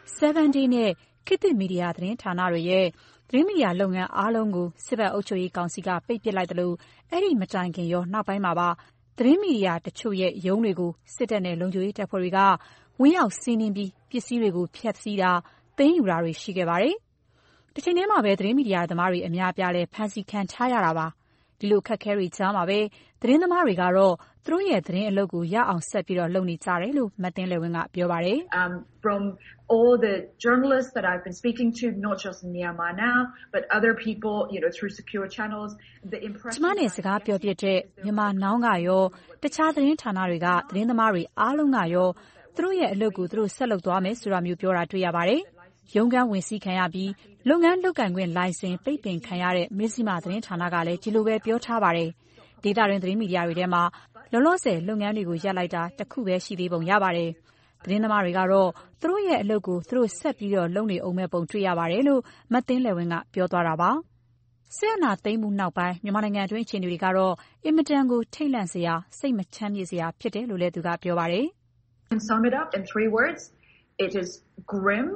7 Day နဲ့ခေတ်သစ်မီဒီယာသတင်းဌာနတွေရဲ့သတင်းမီဒီယာလုပ်ငန်းအားလုံးကိုစစ်ဘက်အုပ်ချုပ်ရေးကောင်စီကပိတ်ပစ်လိုက်တယ်လို့အဲ့ဒီမတိုင်ခင်ရောနောက်ပိုင်းမှာပါသတင်းမီဒီယာတချို့ရဲ့ရုံးတွေကိုစစ်တပ်နဲ့လုံခြုံရေးတပ်ဖွဲ့တွေကဝင်ရောက်စီးနင်းပြီးပစ္စည်းတွေကိုဖျက်ဆီးတာသိမ်းယူတာတွေရှိခဲ့ပါတယ်။တစ်ချိန်တည်းမှာပဲသတင်းမီဒီယာသမားတွေအများအပြားလဲဖမ်းဆီးခံထားရတာပါ။ဒီလိုခက်ခဲတွေကြားမှာပဲသတင်းသမားတွေကတော့သူတို့ရဲ့သတင်းအလုပ်ကိုရအောင်ဆက်ပြီးတော့လုပ်နေကြတယ်လို့မသိန်းလဲဝင်းကပြောပါတယ်။ From all the journalists that I've been speaking to, not just in Myanmar now, but other people, through secure channels, the impression ကျမနဲ့စကားပြောပြတဲ့မြန်မာနောင်ကရောတခြားသတင်းဌာနတွေကသတင်းသမားတွေအားလုံးကရောသူတို့ရဲ့အလုပ်ကိုသူတို့ဆက်လုပ်သွားမယ်ဆိုတာမျိုးပြောတာတွေ့ရပါတယ်။ရုံးခန်းဝင်စီးခံရပြီးလုပ်ငန်းလုပ်ကိုင်ခွင့်လိုင်စင်ပိတ်ပင်ခံရတဲ့မဇ္ဈိမသတင်းဌာနကလည်းဒီလိုပဲပြောထားပါတယ်။ဒေသတွင်းသတင်းမီဒီယာတွေထဲမှာလောလောဆယ်လုပ်ငန်းတွေကိုရပ်လိုက်တာတစ်ခုပဲရှိသေးပုံရပါတယ်။သတင်းသမားတွေကတော့သူတို့ရဲ့အလုပ်ကိုသူတို့ဆက်ပြီးတော့လုပ်နေအောင်မဲ့ပုံတွေ့ရပါတယ်လို့မသိန်းလဲဝင်းကပြောသွားတာပါ။စစ်အာဏာသိမ်းမှုနောက်ပိုင်းမြန်မာနိုင်ငံအတွင်းအခြေအနေတွေကတော့အင်မတန်ကိုထိတ်လန့်စရာစိတ်မချမ်းမြေ့စရာဖြစ်တယ်လို့လည်းသူကပြောပါတယ်။ can sum it up in 3 words. It is grim,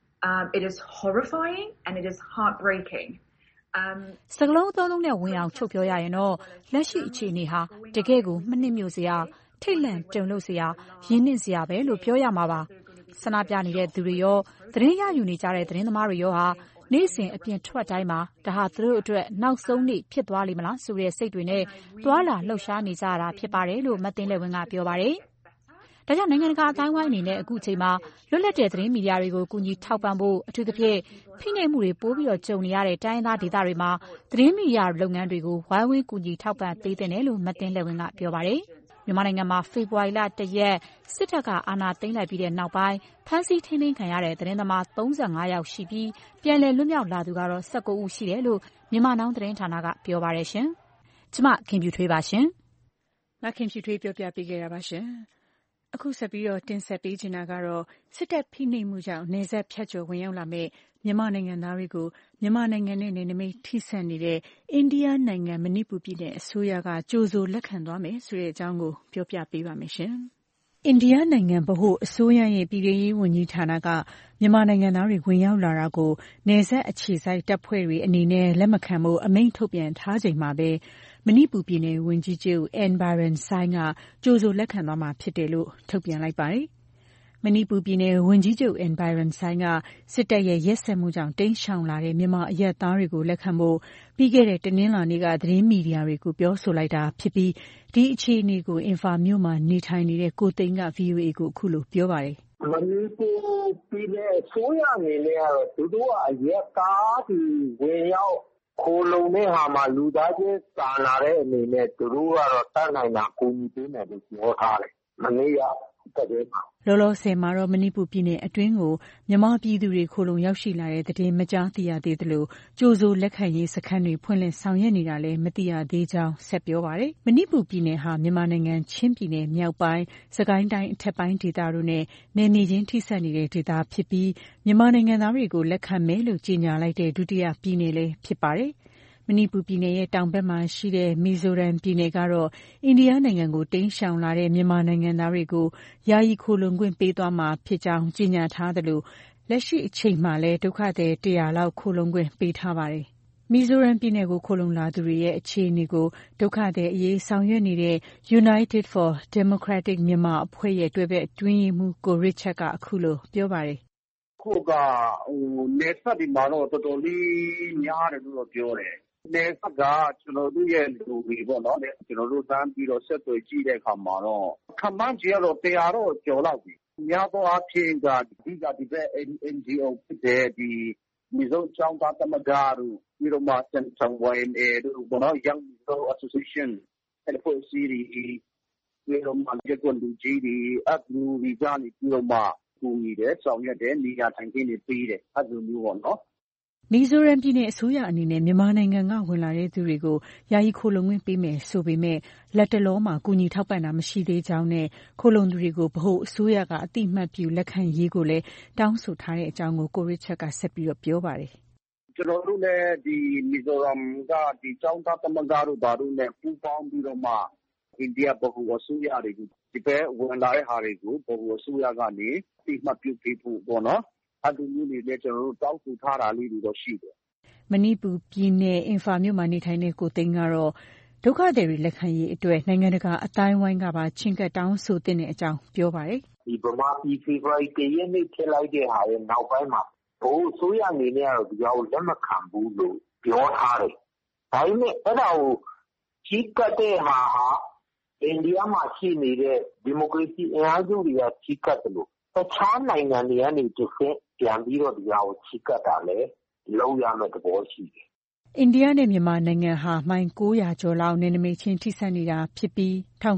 it is horrifying, and it is heartbreaking. စကလုံးသုံးလုံးနဲ့ဝင်အောင်ချုပ်ပြောရရင်တော့လက်ရှိအခြေအနေဟာတကယ်ကိုမနှိမ့်ညွတ်စရာထိတ်လန့်တုန်လှုပ်စရာရင်းနှီးစရာပဲလို့ပြောရမှာပါဆန္ဒပြနေတဲ့သူတွေရောသတင်းရယူနေကြတဲ့သတင်းသမားတွေရောဟာနေ့စဉ်အပြင်ထွက်တိုင်းမှာဒါဟာသူတို့အတွက်နောက်ဆုံးနေ့ဖြစ်သွားလိမ့်မလားဆိုတဲ့စိတ်တွေနဲ့တွာလာလှုပ်ရှားနေကြတာဖြစ်ပါတယ်လို့မသိန်းလက်ဝင်းကပြောပါတယ်ဒါကြောင့်နိုင်ငံတကာအတိုင်းဝိုင်းအနေနဲ့အခုချိန်မှာလွတ်လပ်တဲ့သတင်းမီဒီယာတွေကိုကူညီထောက်ပံ့ဖို့အထူးသဖြင့်ဖိနှိပ်မှုတွေပိုးပြီးတော့ကြုံနေရတဲ့တိုင်းဒေသတွေမှာသတင်းမီဒီယာလုပ်ငန်းတွေကိုဝိုင်းဝန်းကူညီထောက်ပံ့ပေးတဲ့နယ်လို့မသိန်းလက်ဝင်းကပြောပါတယ်မြန်မာနိုင်ငံမှာဖေဖော်ဝါရီလ1ရက်စစ်တပ်ကအာဏာသိမ်းလိုက်ပြီးတဲ့နောက်ပိုင်းဖမ်းဆီးထိန်းသိမ်းခံရတဲ့သတင်းသမား35ယောက်ရှိပြီးပြန်လည်လွတ်မြောက်လာသူကတော့19ဦးရှိတယ်လို့မြန်မာနောင်သတင်းဌာနကပြောပါတယ်ရှင်။ကျမခင်ဖြူထွေးပါရှင်။ခင်ဖြူထွေးပြောပြပေးခဲ့တာပါရှင်။အခုဆက်ပြီးတော့တင်ဆက်ပေးချင်တာကတော့စစ်တပ်ဖိနှိပ်မှုကြောင့်နေဆက်ဖြတ်ကျော်ဝင်ရောက်လာမဲ့မြန်မာနိုင်ငံသားတွေကိုမြန်မာနိုင်ငံနဲ့နယ်နိမိတ်ထိစပ်နေတဲ့အိန္ဒိယနိုင်ငံမဏိပူပြည်နယ်အစိုးရကကြိုဆိုလက်ခံသွားမယ်ဆိုတဲ့အကြောင်းကိုပြောပြပေးပါမယ်ရှင်။အိန္ဒိယနိုင်ငံဗဟိုအစိုးရရဲ့ပြည်ထရေးဝန်ကြီးဌာနကမြန်မာနိုင်ငံသားတွေဝင်ရောက်လာတာကိုနယ်စပ်အခြေစိုက်တပ်ဖွဲ့တွေအနေနဲ့လက်မခံဖို့အမိန့်ထုတ်ပြန်ထားချိန်မှာပဲမဏိပူပြည်နယ်ဝန်ကြီးချုပ် N. Biren Singh ကကြိုဆိုလက်ခံသွားမှာဖြစ်တယ်လို့ထုတ်ပြန်လိုက်ပါတယ်။မဏိပူပြည်နယ်ဝန်ကြီးချုပ် N. Biren Singh ကစစ်တပ်ရဲ့ရက်စက်မှုကြောင့်တိမ်းရှောင်လာတဲ့မြန်မာအရပ်သားတွေကိုလက်ခံဖို့ပြီးခဲ့တဲ့တနင်္လာနေ့ကသတင်းမီဒီယာတွေကိုပြောဆိုလိုက်တာဖြစ်ပြီးဒီအခြေအနေကိုအင်ဖာမြို့မှာနေထိုင်နေတဲ့ကိုသိန်းက VOA ကိုအခုလိုပြောပါတယ်။မဏိပူပြည်နယ်အစိုးရအနေနဲ့ကတော့သူတို့ကအရက်သားတွေဝင်ရောက်ခိုလုံတဲ့ဟာမှာလူသားချင်းစာနာတဲ့အနေနဲ့သူတို့ကတော့တတ်နိုင်တာကိုညီပေးမယ်လို့ပြောထားတယ်။မနေ့ကလောလောဆယ်မှာတော့မဏိပူပြည်နယ်အတွင်းကိုမြန်မာပြည်သူတွေခိုလုံရောက်ရှိလာတဲ့သတင်းမကြားသိရသေးသလိုကြိုဆိုလက်ခံရေးစခန်းတွေဖွင့်လှစ်ဆောင်ရွက်နေတာလည်းမသိရသေးကြောင်းဆက်ပြောပါတယ်။မဏိပူပြည်နယ်ဟာမြန်မာနိုင်ငံချင်းပြည်နယ်မြောက်ပိုင်းစကိုင်းတိုင်းအထက်ပိုင်းဒေသတို့နဲ့နယ်မြေချင်းထိစပ်နေတဲ့ဒေသဖြစ်ပြီးမြန်မာနိုင်ငံသားတွေကိုလက်ခံမယ်လို့ကြေညာလိုက်တဲ့ဒုတိယပြည်နယ်လည်းဖြစ်ပါတယ်။မဏိပူပြည်နယ်ရဲ့တောင်ဘက်မှာရှိတဲ့မီဇိုရမ်ပြည်နယ်ကတော့အိန္ဒိယနိုင်ငံကိုတိမ်းရှောင်လာတဲ့မြန်မာနိုင်ငံသားတွေကိုယာယီခိုလုံခွင့်ပေးသွားမှာဖြစ်ကြောင်းကြေညာထားသလိုလက်ရှိအချိန်မှာလည်းဒုက္ခသည်100လောက်ခိုလုံခွင့်ပေးထားပါတယ်။မီဇိုရမ်ပြည်နယ်ကိုခိုလုံလာသူတွေရဲ့အခြေအနေကိုဒုက္ခသည်အရေးဆောင်ရွက်နေတဲ့ United for Democratic Myanmar အဖွဲ့ရဲ့တွဲဘက်အတွင်းရေးမှူးကိုရစ်ချတ်ကအခုလိုပြောပါတယ်။ခုကနယ်စပ်ဒီမှာတော့တော်တော်လေးများတယ်လို့ပြောတယ်။နယ်စပ်ကကျွန်တော်တို့ရဲ့လူတွေပေါ့နော်ကျွန်တော်တို့တန်းပြီးတော့ဆက်သွယ်ကြည့်တဲ့အခါမှာတော့ခန့်မှန်းကြည့်ရတော့100တော့ကျော်လောက်ပြီ။များသောအားဖြင့်ဒီဘက် NGO ဖြစ်တဲ့ဒီမိဇိုချောင်းသားသမဂ္ဂတို့ပြီးတော့မှစန်ချောင်းဝိုင်းတို့ပေါ့နော် Young Mizo Association အဲ့ဒီစီရီပြီးတော့မှကြက်ကွန်လူကြီးတွေအပ်လူတွေကနေပြီးတော့မှကူညီတယ်ဆောင်ရွက်တယ်နေရာထိုင်ခင်းတွေပေးတယ်အဲ့လိုမျိုးပေါ့နော်မီဇိုရမ်ပြည်နယ်အစိုးရအနေနဲ့မြန်မာနိုင်ငံကဝင်လာတဲ့သူတွေကိုယာယီခိုလုံခွင့်ပေးမယ်ဆိုပေမဲ့လက်တလောမှာကူညီထောက်ပံ့တာမရှိသေးကြောင်းနဲ့ခိုလုံသူတွေကိုဗဟိုအစိုးရကအတိအမှတ်ပြုလက်ခံရေးကိုလည်းတောင်းဆိုထားတဲ့အကြောင်းကိုကိုရစ်ချတ်ကဆက်ပြီးတော့ပြောပါတယ်။ကျွန်တော်တို့လည်းဒီမီဇိုရမ်ကဒီကျောင်းသားသမဂ္ဂတို့ဘာလို့လဲပူးပေါင်းပြီးတော့မှအိန္ဒိယဗဟိုအစိုးရတွေကိုဒီဘက်ဝင်လာတဲ့ဟာတွေကိုဗဟိုအစိုးရကနေအတိအမှတ်ပြုပေးဖို့ပေါ့နော်။အဲ့ဒီမျိုးတွေလည်းကျွန်တော်တို့တောင်းဆိုထားတာလေးတွေတော့ရှိတယ်။မဏိပူပြည်နယ်အင်ဖာမြို့မှာနေထိုင်တဲ့ကိုသိန်းကတော့ဒုက္ခသည်တွေလက်ခံရေးအတွက်နိုင်ငံတကာအတိုင်းဝိုင်းကပါချဉ်ကပ်တောင်းဆိုတဲ့အကြောင်းပြောပါတယ်။ဒီဗမာပြည်ဖေဖော်ဝါရီ1ရက်နေ့ဖြစ်လိုက်တဲ့ဟာရဲ့နောက်ပိုင်းမှာဘိုးအစိုးရအနေနဲ့ကတော့ဒီကောင်လက်မခံဘူးလို့ပြောထားတယ်။ဒါပေမဲ့အဲ့ဒါကိုချဉ်ကပ်တဲ့ဟာအိန္ဒိယမှာရှိနေတဲ့ဒီမိုကရေစီအင်အားစုတွေကချဉ်ကပ်တယ်လို့တခြားနိုင်ငံတွေကနေတစ်ဆင့်ပြန်ပြီးတော့ဒီဟာကိုချဉ်ကပ်တာလေလုံးရမယ့်သဘောရှိတယ်။အိန္ဒိယနဲ့မြန်မာနိုင်ငံဟာမိုင်900ကျော်လောက်နယ်နိမိတ်ချင်းထိစပ်နေတာဖြစ်ပြီး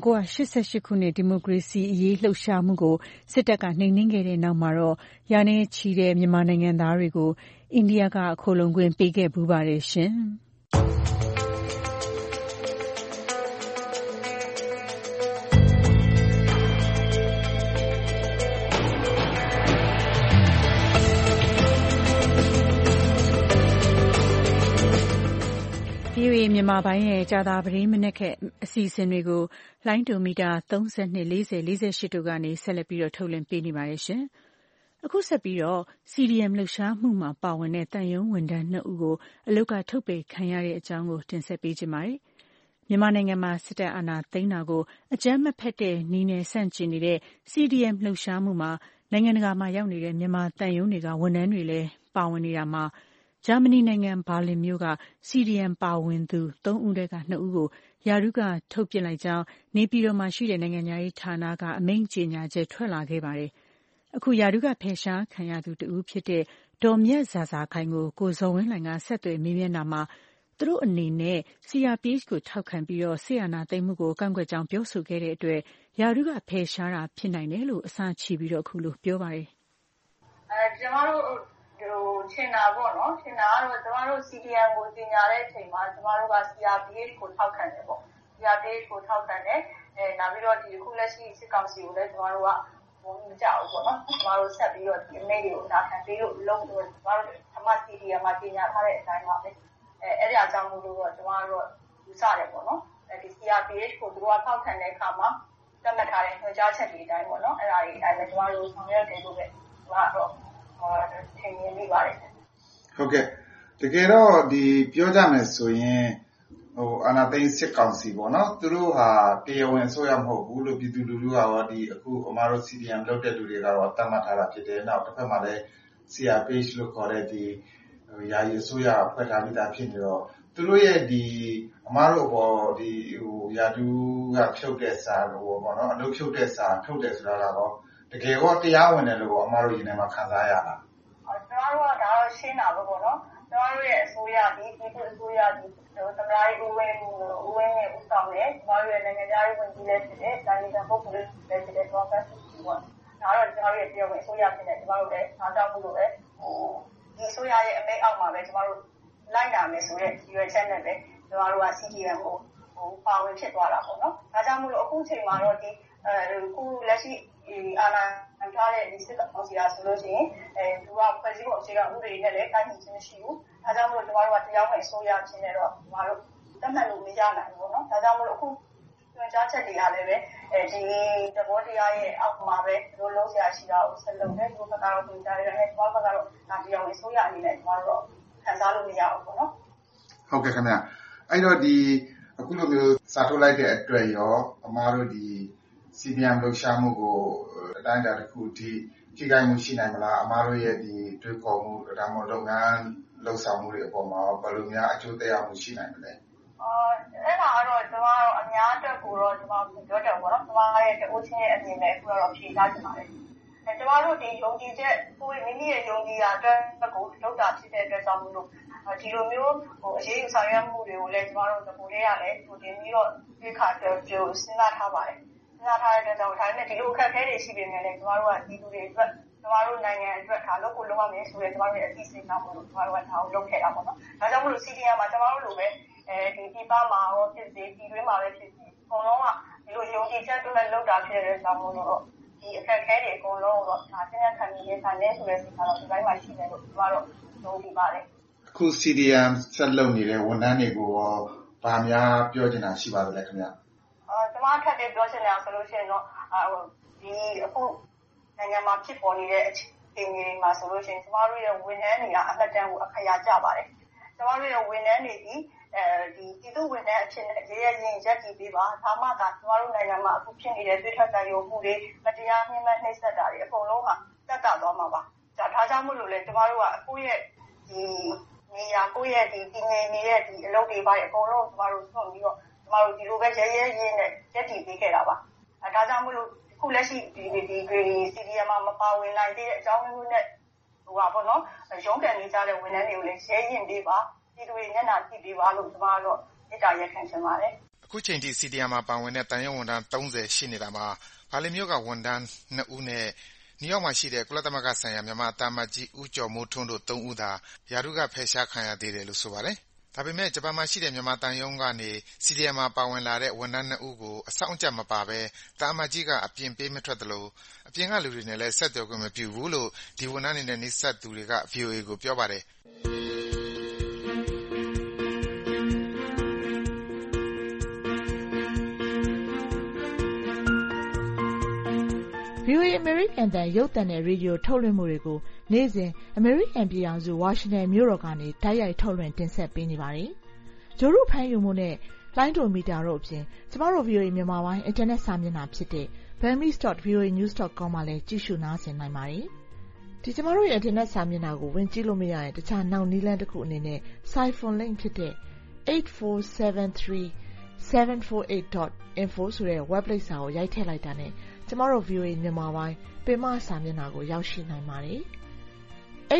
1988ခုနှစ်ဒီမိုကရေစီအရေးလှုပ်ရှားမှုကိုစစ်တပ်ကနှိမ်နင်းခဲ့တဲ့နောက်မှာတော့ရာနဲ့ချီတဲ့မြန်မာနိုင်ငံသားတွေကိုအိန္ဒိယကခိုလုံခွင့်ပေးခဲ့ပူးပါတယ်ရှင်။ VOA မြန်မာပိုင်းရဲ့ကြာသပတေးမနက်ခက်အစီအစဉ်တွေကိုလိုင်းဒိုမီတာ32 40 48တို့ကနေဆက်လက်ပြီးတော့ထုတ်လွှင့်ပေးနေပါတယ်ရှင်။အခုဆက်ပြီးတော့ CDM လှုပ်ရှားမှုမှာပါဝင်တဲ့တန်ယုံဝန်ထမ်း2ဦးကိုအလုတ်ကထုတ်ပယ်ခံရတဲ့အကြောင်းကိုတင်ဆက်ပေးကြပါမယ်။မြန်မာနိုင်ငံမှာစစ်တပ်အာဏာသိမ်းတာကိုအကြမ်းမဖက်တဲ့နည်းနဲ့ဆန့်ကျင်နေတဲ့ CDM လှုပ်ရှားမှုမှာနိုင်ငံတကာမှာရောက်နေတဲ့မြန်မာတန်ယုံတွေကဝန်ထမ်းတွေလည်းပါဝင်နေတာမှာဂျာမနီနိုင်ငံဘာလင်မြို့က CDM ပါဝင်သူ3ဦးထဲက2ဦးကိုရာထူးကထုတ်ပစ်လိုက်ကြောင်းနေပြည်တော်မှာရှိတဲ့နိုင်ငံသားရေးဌာနကအမိန့်ကြေညာချက်ထွက်လာခဲ့ပါတယ်။အခုရာထူးကဖယ်ရှားခံရသူတဦးဖြစ်တဲ့ဒေါ်မြတ်ဇာဇာခိုင်ကိုဇော်ဝင်းလှိုင်ကဆက်သွယ်မေးမြန်းတာမှာသူတို့အနေနဲ့ CRPH ကိုထောက်ခံပြီးတော့ဆီယနာသိမ်းမှုကိုကန့်ကွက်ကြောင်းပြောဆိုခဲ့တဲ့အတွက်ရာထူးကဖယ်ရှားတာဖြစ်နိုင်တယ်လို့အစချီပြီးတော့အခုလိုပြောပါတယ်။ကျမတို့ထင်တာပေါ့နော်ထင်တာကတော့ကျမတို့ CDM ကိုကြီးညာတဲ့အချိန်မှာကျမတို့က CRPH ကိုထောက်ခံတယ်ပေါ့ CRPH ကိုထောက်ခံတယ်နောက်ပြီးတော့ဒီခုလက်ရှိစစ်ကောင်စီကိုလည်းကျမတို့ကမကြောက်ဘူးပေါ့နော်ကျမတို့ဆက်ပြီးတော့ဒီအမိန့်တွေကိုနာခံပြီးလို့လုံးလို့ကျမတို့ဓမ္မ CDM မှာကြီးညာထားတဲ့အတိုင်းပါပဲအဲ့ဒါကြောင့်မို့လို့တော့ကျမတို့ယူဆတယ်ပေါ့နော်ဒီ CRPH ကိုသူတို့ကထောက်ခံတဲ့အခါမှာသတ်မှတ်ထားတဲ့ညွှန်ကြားချက်တွေအတိုင်းပေါ့နော်အဲ့ဒါတွေအတိုင်းပဲကျမတို့ဆောင်ရွက်တယ်လို့ပဲကျမတို့ထင်မြင်မိပါတယ်ဟုတ်ကဲ့တကယ်တော့ဒီပြောကြမယ်ဆိုရင်အာနာသိန်းစစ်ကောင်စီပေါ့နော်သူတို့ဟာတရားဝင်ဆိုရမဟုတ်ဘူးလို့ပြည်သူလူထုကရောဒီအခုအမားတို့ CDM လုပ်တဲ့လူတွေကတော့တတ်မှတ်ထားတာဖြစ်တယ်နောက်တစ်ဖက်မှာလည်း CRPH လို့ခေါ်တဲ့ဒီယာယီအစိုးရဖွဲ့ထားပြီးသားဖြစ်နေတော့သူတို့ရဲ့ဒီအမားတို့ဘောဒီယာတူကဖြုတ်တဲ့စာလို့ပေါ့နော်အလုပ်ဖြုတ်တဲ့စာထုတ်တယ်ဆိုတာကတော့တကယ်တော့တရားဝင်တယ်လို့အမားတို့ရင်ထဲမှာခံစားရတာကျမတို့ကဒါတော့ရှင်းတာပဲပေါ့နော်ကျမတို့ရဲ့အစိုးရဒီပြည်သူအစိုးရဒီသမ္မတကြီးဦးဝင်းရဲ့ဦးဆောင်တဲ့ကျမတို့ရဲ့နိုင်ငံသားရေးဝန်ကြီးလည်းဖြစ်တဲ့တာလီကန်ပုဂ္ဂိုလ်လည်းဖြစ်တဲ့ဒေါ်ဖတ်စီပေါ့ဒါတော့ကျမတို့ရဲ့ပြည်ဝင်အစိုးရဖြစ်နေကျမတို့လည်းအားတောင်းမှုလို့ပဲဒီအစိုးရရဲ့အမိန့်အောက်မှာပဲကျမတို့လိုက်နာမယ်ဆိုတဲ့ရွေးချက်နဲ့ပဲကျမတို့က CDM ကိုပါဝင်ဖြစ်သွားတာပေါ့နော်ဒါကြောင့်မို့လို့အခုချိန်မှာတော့ဒီခုလက်ရှိအာဏာထားတဲ့ဒီစစ်ကောင်စီကဆိုလို့ရှိရင်သူကဖွဲ့စည်းပုံအခြေခံဥပဒေနဲ့လည်းတိုင်းပြည်ချင်းမရှိဘူး။ဒါကြောင့်မို့လို့ကျမတို့ကတရားဝင်အစိုးရချင်းနဲ့တော့ကျမတို့သတ်မှတ်လို့မရနိုင်ဘူးပေါ့နော်။ဒါကြောင့်မို့လို့အခုညွှန်ကြားချက်တွေကလည်းပဲဒီသဘောတရားရဲ့အောက်မှာပဲဒီလိုလုံးစရာရှိတာကိုဆက်လုပ်တယ်။ဒီဘက်ကတော့ညွှန်ကြားရတယ်နဲ့ကျမတို့ဘက်ကတော့ဒါတရားဝင်အစိုးရအနေနဲ့ကျမတို့တော့ခံစားလို့မရဘူးပေါ့နော်။ဟုတ်ကဲ့ခင်ဗျ။အဲ့တော့ဒီအခုလိုမျိုးစာထုတ်လိုက်တဲ့အတွက်ရောအမားတို့ဒီCDM လှုပ်ရှားမှုကိုအတိုင်းအတာတစ်ခုထိထိခိုက်မှုရှိနိုင်မလားအမားတို့ရဲ့ဒီတွေးခေါ်မှုဒါမှမဟုတ်လုပ်ငန်းလှုပ်ဆောင်မှုတွေအပေါ်မှာဘယ်လိုများအကျိုးသက်ရောက်မှုရှိနိုင်မလဲအဲ့ဒါကတော့ကျမတို့အများအတွက်ကိုတော့ကျမတို့ပြောတယ်ပေါ့နော်ကျမရဲ့အိုးချင်းရဲ့အမြင်နဲ့အခုတော့ဖြေထားချင်ပါတယ်ကျမတို့ဒီယုံကြည်ချက်ကိုမိမိရဲ့ယုံကြည်ရာအတွက်ကိုလုပ်တာဖြစ်တဲ့အတွက်ကြောင့်မို့လို့ဒီလိုမျိုးအရေးယူဆောင်ရွက်မှုတွေကိုလည်းကျမတို့သဘောလေးရလဲသူတင်ပြီးတော့ဒီခါကျစဉ်းစားထားပါတယ်နားထားတဲ့ကြောင့်ဒါနဲ့ဒီလိုအခက်အခဲတွေရှိပေမဲ့လည်းကျမတို့ကဒီလူတွေအတွက်ကျမတို့နိုင်ငံအတွက်ဒါလုပ်ဖို့လုပ်ရမယ်ဆိုရဲကျမတို့ရဲ့အစီအစဉ်နောက်မို့လို့ကျမတို့ကဒါကိုလုပ်ခဲ့တာပေါ့နော်။ဒါကြောင့်မို့လို့ CDM မှာကျမတို့လိုပဲဒီပြည်ပမှာရောဖြစ်စေပြည်တွင်းမှာပဲဖြစ်စေအကုန်လုံးကဒီလိုယုံကြည်ချက်တွေနဲ့လုပ်တာဖြစ်တဲ့ကြောင့်မို့လို့ဒီအခက်အခဲတွေအကုန်လုံးတော့ဒါသင်ရခံနေရတဲ့ဆိုတဲ့စိတ်ကတော့ဒီဘက်မှာရှိတယ်လို့ကျမတို့ယုံကြည်ပါတယ်။အခု CDM ဆက်လုပ်နေတဲ့ဝန်ထမ်းတွေကိုရောဗာများပြောချင်တာရှိပါသလဲခင်ဗျာ။ကျမထပ်ပြီးပြောချင်တယ်ဆိုလို့ရှိရင်တော့ဒီအခုနိုင်ငံမှာဖြစ်ပေါ်နေတဲ့အခြေအနေမှာဆိုလို့ရှိရင်ကျမတို့ရဲ့ဝန်ထမ်းတွေကအမှတ်တမ်းကိုအခရာကျပါတယ်။ကျမတို့ရဲ့ဝန်ထမ်းတွေဒီပြည်သူဝန်ထမ်းအဖြစ်နဲ့ရဲရင်ရက်တည်ပေးပါဒါမှသာကျမတို့နိုင်ငံမှာအခုဖြစ်နေတဲ့တွေ့ထွက်တဲ့ရုံမှုတွေမတရားနှိမ့်မနှိမ့်ဆက်တာတွေအကုန်လုံးကတက်တာသွားမှာပါ။ဒါကြောင့်မို့လို့လေကျမတို့ကအခုရဲ့ဒီနေရာကိုရဲ့ဒီတည်ငြိမ်နေတဲ့ဒီအလုပ်တွေပါအကုန်လုံးကျမတို့ဆွန့်ပြီးတော့ကျမတို့ဒီလိုပဲရဲရဲရင်းနဲ့ရက်တည်ပေးခဲ့တာပါ။ဒါကြောင့်မို့လို့ခုလက်ရှိဒီ CDM မှာမပါဝင်နိုင်တဲ့အကြောင်းမျိုးနဲ့ပေါ့နော်ရုံးကန်နေကြတဲ့ဝန်ထမ်းတွေကိုလည်းရဲရင်ပေးပါပြည်သူတွေမျက်နှာကြည့်ပေးပါလို့ကျမတို့မေတ္တာရပ်ခံချင်ပါတယ်အခုချိန်ထိ CDM မှာပါဝင်တဲ့တန်ရုံဝန်ထမ်း30ရှိနေတာမှာဘာလီမျိုးကဝန်ထမ်း2ဦးနဲ့နယူးယောက်မှာရှိတဲ့ကုလသမဂ္ဂဆိုင်ရာမြန်မာတာမတ်ကြီးဦးကျော်မိုးထွန်းတို့3ဦးသာယာရုကဖယ်ရှားခံရသေးတယ်လို့ဆိုပါတယ်။ဒါပေမဲ့ဂျပန်မှာရှိတဲ့မြန်မာတန်ရုံကနေ CDM မှာပါဝင်လာတဲ့ဝန်ထမ်း2ဦးကိုအဆောင်အကြပ်မပါဘဲတာမတ်ကြီးကအပြင်ပေးမထွက်သလိုအပြင်ကလူတွေနဲ့လည်းဆက်သွယ်ခွင့်မပြုဘူးလို့ဒီဝန်ထမ်းတွေနဲ့နှိစက်သူတွေက VOA ကိုပြောပါတယ်။ VOA အမေရိကန်အသံရုပ်သံနဲ့ရေဒီယိုထုတ်လွှင့်မှုတွေကိုနေ့စဉ်အမေရိကန်ပြည်ထောင်စုဝါရှင်တန်မြို့တော်ကနေတိုက်ရိုက်ထုတ်လွှင့်တင်ဆက်ပေးနေပါတယ်။ဂျိုရုဖမ်းယူမှုနဲ့လိုင်းဒိုမီတာတို့အပြင်ကျမတို့ VOA မြန်မာပိုင်းအင်တာနက်စာမျက်နှာဖြစ်တဲ့ burmese.voanews.com မှာလည်းကြည့်ရှုနားဆင်နိုင်ပါတယ်။ဒီကျမတို့ရဲ့အင်တာနက်စာမျက်နှာကိုဝင်ကြည့်လို့မရရင်တခြားနောက်နည်းလမ်းတစ်ခုအနေနဲ့ Siphon link ဖြစ်တဲ့ 8473748.info ဆိုတဲ့ web လိပ်စာကိုရိုက်ထည့်လိုက်တာနဲ့ကျမတို့ VOA မြန်မာပိုင်းပင်မစာမျက်နှာကိုရောက်ရှိနိုင်ပါတယ်။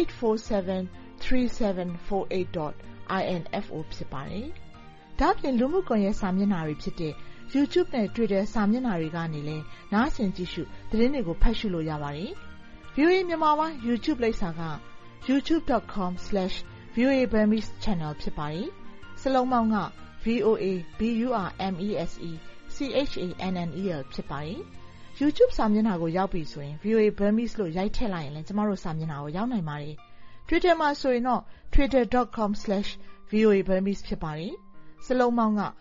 8473748.info ဖြစ်ပါတယ်။ဒါ့အပြင်လူမှုကွန်ရက်စာမျက်နှာတွေဖြစ်တဲ့ YouTube နဲ့ Twitter စာမျက်နှာတွေကနေလည်းနားဆင်ကြည့်ရှုသတင်းတွေကိုဖတ်ရှုလို့ရပါတယ်။ VOA မြန်မာပိုင်း YouTube လိပ်စာက youtube.com/VOA Burmese Channel ဖြစ်ပါတယ်။စလုံးပေါင်းက VOA BURMESE CHANNEL ဖြစ်ပါတယ်။ YouTube စာမျက်နှာကိုရောက်ပြီဆိုရင် VOA Burmese လို့ရိုက်ထည့်လိုက်ရင်လည်းကျမတို့စာမျက်နှာကိုရောက်နိုင်ပါတယ်။ Twitter မှာဆိုရင်တော့ twitter.com/VOA Burmese ဖြစ်ပါတယ်။စလုံးပေါင်းက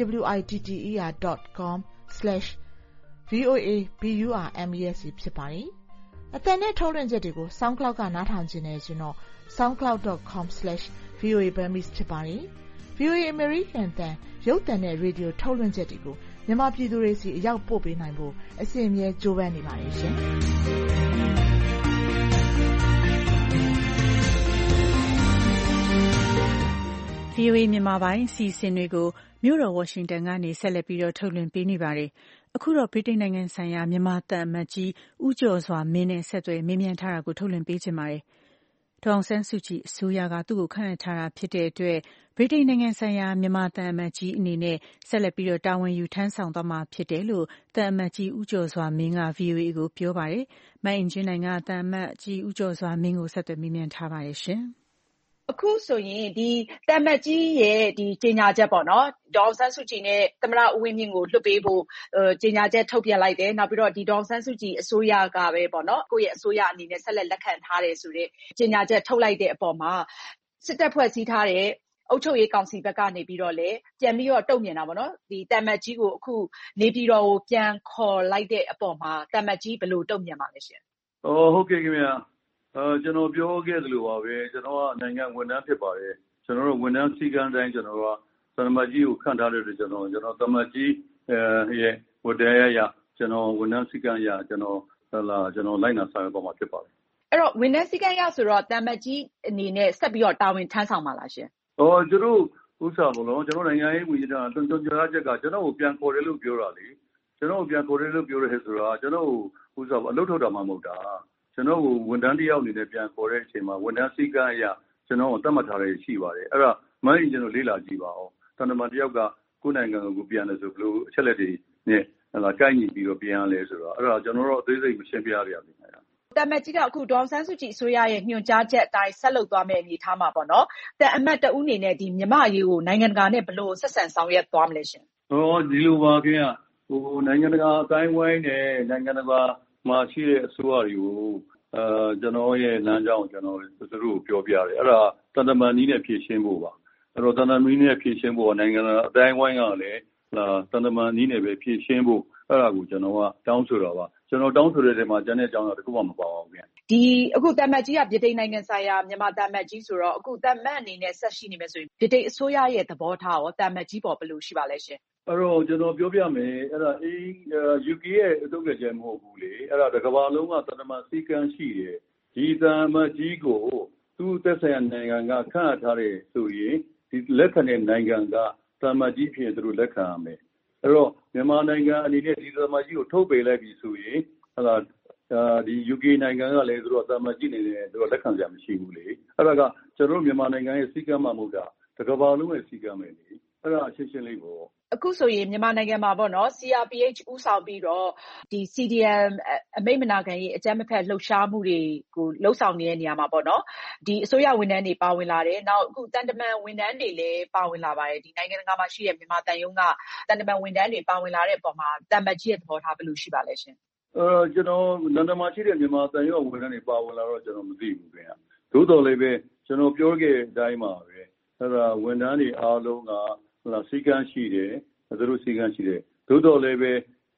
twitter.com/VOA BURMESE ဖြစ်ပါတယ်။အသံနဲ့ထုတ်လွှင့်ချက်တွေကို SoundCloud ကနားထောင်ခြင်းနဲ့ဆိုရင်တော့ soundcloud.com/VOA Burmese ဖြစ်ပါတယ်။ VOA American အသံရုပ်သံနဲ့ရေဒီယိုထုတ်လွှင့်ချက်တွေကိုမြန်မာပြည်သူတွေစီအရောက်ပို့ပေးနိုင်ဖို့အစဉ်အမြဲကြိုးပမ်းနေပါတယ်ရှင်။ VOA မြန်မာပိုင်းအစီအစဉ်တွေကိုမြို့တော်ဝါရှင်တန်ကနေဆက်လက်ပြီးထုတ်လွှင့်ပေးနေပါတယ်။အခုတော့ဗြိတိန်နိုင်ငံဆိုင်ရာမြန်မာသံအမတ်ကြီးဦးကျော်စွာမင်းနဲ့ဆက်သွယ်မေးမြန်းထားတာကိုထုတ်လွှင့်ပေးချင်ပါတယ်။ဒေါ်အောင်ဆန်းစုကြည်အစိုးရကသူ့ကိုခန့်အပ်ထားတာဖြစ်တဲ့အတွက်ဗြိတိန်နိုင်ငံဆိုင်ရာမြန်မာသံအမတ်ကြီးအနေနဲ့ဆက်လက်ပြီးတာဝန်ယူထမ်းဆောင်သွားမှာဖြစ်တယ်လို့သံအမတ်ကြီးဦးကျော်စွာမင်းက VOA ကိုပြောပါတယ်။မအင်ကြင်းနိုင်ကသံအမတ်ကြီးဦးကျော်စွာမင်းကိုဆက်သွယ်မေးမြန်းထားပါတယ်ရှင်။အခုဆိုရင်ဒီသံအမတ်ကြီးရဲ့ဒီကြေညာချက်ပေါ့နော်ဒေါ်အောင်ဆန်းစုကြည်နဲ့သမ္မတဦးဝင်းမြင့်ကိုလွှတ်ပေးဖို့ကြေညာချက်ထုတ်ပြန်လိုက်တယ်နောက်ပြီးတော့ဒီဒေါ်အောင်ဆန်းစုကြည်အစိုးရကပဲပေါ့နော်ကိုယ့်ရဲ့အစိုးရအနေနဲ့ဆက်လက်လက်ခံထားတယ်ဆိုတဲ့ကြေညာချက်ထုတ်လိုက်တဲ့အပေါ်မှာစစ်တပ်ဖွဲ့စည်းထားတဲ့အုပ်ချုပ်ရေးကောင်စီဘက်ကနေပြီးတော့လည်းပြန်ပြီးတော့တုံ့ပြန်တာပေါ့နော်ဒီသံအမတ်ကြီးကိုအခုနေပြည်တော်ကိုပြန်ခေါ်လိုက်တဲ့အပေါ်မှာသံအမတ်ကြီးဘယ်လိုတုံ့ပြန်ပါလဲရှင်ဟုတ်ကဲ့ခင်ဗျာကျွန်တော်ပြောခဲ့သလိုပါပဲကျွန်တော်ကနိုင်ငံဝန်ထမ်းဖြစ်ပါတယ်ကျွန်တော်တို့ဝန်ထမ်းစည်းကမ်းတိုင်းကျွန်တော်ကသံအမတ်ကြီးကိုခန့်ထားတဲ့အတွက်ကျွန်တော်သံအမတ်ကြီးရဲ့ဝန်ထမ်းရကျွန်တော်ဝန်ထမ်းစည်းကမ်းရကျွန်တော်လိုက်နာဆောင်ရွက်သွားမှာဖြစ်ပါတယ်အဲ့တော့ဝန်ထမ်းစည်းကမ်းရဆိုတော့သံအမတ်ကြီးအနေနဲ့ဆက်ပြီးတော့တာဝန်ထမ်းဆောင်ပါလားရှင်ကျွန်တော်ဥစ္စာပေါ့နော်ကျွန်တော်နိုင်ငံရေးဝန်ကြီးဌာနတွန်းကြားချက်ကကျွန်တော်ကိုပြန်ခေါ်တယ်လို့ပြောတာလေကျွန်တော်ကိုပြန်ခေါ်တယ်လို့ပြောရဲဆိုတာကျွန်တော်ကိုဥစ္စာအလုပ်ထုတ်တာမှမဟုတ်တာကျွန်တော်ကိုဝန်ထမ်းတယောက်အနေနဲ့ပြန်ခေါ်တဲ့အချိန်မှာဝန်ထမ်းစည်းကမ်းအရကျွန်တော်ကိုသတ်မှတ်ထားရရှိပါတယ်အဲ့ဒါမှန်းရင်ကျွန်တော်လေ့လာကြည့်ပါဦးတန်တမာတယောက်ကကိုယ်နိုင်ငံကိုပြန်တယ်ဆိုဘလို့အချက်လက်တွေနဲ့ကိုက်ညီပြီးတော့ပြန်ရလဲဆိုတော့အဲ့ဒါကျွန်တော်တို့အသေးစိတ်မရှင်းပြရပါဘူးခင်ဗျာတမတ်ကြီးကအခုဒေါ်အောင်ဆန်းစုကြည်အစိုးရရဲ့ညွှန်ကြားချက်အတိုင်းဆက်လုပ်သွားမယ့်အနေထားမှာပေါ့နော်တန်အမတ်တဦးအနေနဲ့ဒီမြန်မာရေးကိုနိုင်ငံတကာနဲ့ဘယ်လိုဆက်ဆံဆောင်ရွက်သွားမလဲရှင်ဒီလိုပါခင်ဗျာနိုင်ငံတကာအတိုင်းဝိုင်းနဲ့နိုင်ငံတကာမှာရှိတဲ့အစိုးရတွေကိုကျွန်တော်ရဲ့လမ်းကြောင်းကျွန်တော်သူတို့ပြောပြတယ်အဲ့ဒါတန်တမာနီးနဲ့ဖြည့်ရှင်းဖို့ပါအဲ့တော့တန်တမာနီးနဲ့ဖြည့်ရှင်းဖို့နိုင်ငံတကာအတိုင်းဝိုင်းကလည်းတန်တမာနီးနဲ့ပဲဖြည့်ရှင်းဖို့အဲ့ဒါကိုကျွန်တော်ကတောင်းဆိုတာပါကျွန်တော်တောင်းဆိုတဲ့နေရာမှာကျန်တဲ့အကြောင်းအရာတခုမှမပါပါဘူးခင်ဗျဒီအခုတမတ်ကြီးကဗြိတိန်နိုင်ငံဆိုင်ရာမြန်မာတမတ်ကြီးဆိုတော့အခုတမတ်အနေနဲ့ဆက်ရှိနေမယ်ဆိုရင်ဗြိတိန်အစိုးရရဲ့သဘောထားရောတမတ်ကြီးပေါ်ဘယ်လိုရှိပါလဲရှင်အဲ့တော့ကျွန်တော်ပြောပြမယ်အဲ့ဒါ UK ရဲ့အထုတ်ကြမဟုတ်ဘူးလေအဲ့ဒါတစ်ကမ္ဘာလုံးကတန်တမာစည်းကမ်းရှိတယ်ဒီတမတ်ကြီးကိုသူ့သက်ဆိုင်ရာနိုင်ငံကခန့်အပ်ထားတယ်ဆိုရင်ဒီလက်ခံတဲ့နိုင်ငံကတမတ်ကြီးဖြစ်သူတို့လက်ခံရမယ်အဲ့တော့မြန်မာနိုင်ငံအနေနဲ့ဒီတမတ်ကြီးကိုထုတ်ပယ်လိုက်ပြီဆိုရင်အဲ့ဒါဒီ UK နိုင်ငံကလည်းသူတို့တမတ်ကြီးနေတယ်သူတို့လက်ခံကြမရှိဘူးလေအဲ့ဒါကကျွန်တော်တို့မြန်မာနိုင်ငံရဲ့စည်းကမ်းမှမဟုတ်တာတစ်ကမ္ဘာလုံးရဲ့စည်းကမ်းပဲလေအဲ့ဒါရှင်းလေးပေါ့အခုဆိုရင်မြန်မာနိုင်ငံမှာပေါ့နော် CRPH ဦးဆောင်ပြီးတော့ဒီ CDM အမိန့်မနာခံရေးအကြမ်းမဖက်လှုပ်ရှားမှုတွေကိုလှုပ်ဆောင်နေတဲ့နေရာမှာပေါ့နော်ဒီအစိုးရဝန်ထမ်းတွေပါဝင်လာတယ်နောက်အခုတန်တမန်ဝန်ထမ်းတွေလည်းပါဝင်လာပါတယ်ဒီနိုင်ငံတကာမှာရှိတဲ့မြန်မာတန်ယုံကတန်တမန်ဝန်ထမ်းတွေပါဝင်လာတဲ့အပေါ်မှာတန်မတ်ကြီးရဲ့သဘောထားဘယ်လိုရှိပါလဲရှင်ကျွန်တော်လန်ဒန်မှာရှိတဲ့မြန်မာတန်ယုံဝန်ထမ်းတွေပါဝင်လာတော့ကျွန်တော်မသိဘူးခင်ဗျသို့တော်လည်းပဲကျွန်တော်ပြောခဲ့တဲ့အတိုင်းပါပဲအဲ့ဒါဝန်ထမ်းတွေအားလုံးကစည်းကမ်းရှိတယ်သူတို့စည်းကမ်းရှိတယ်သို့တော်လည်းပဲ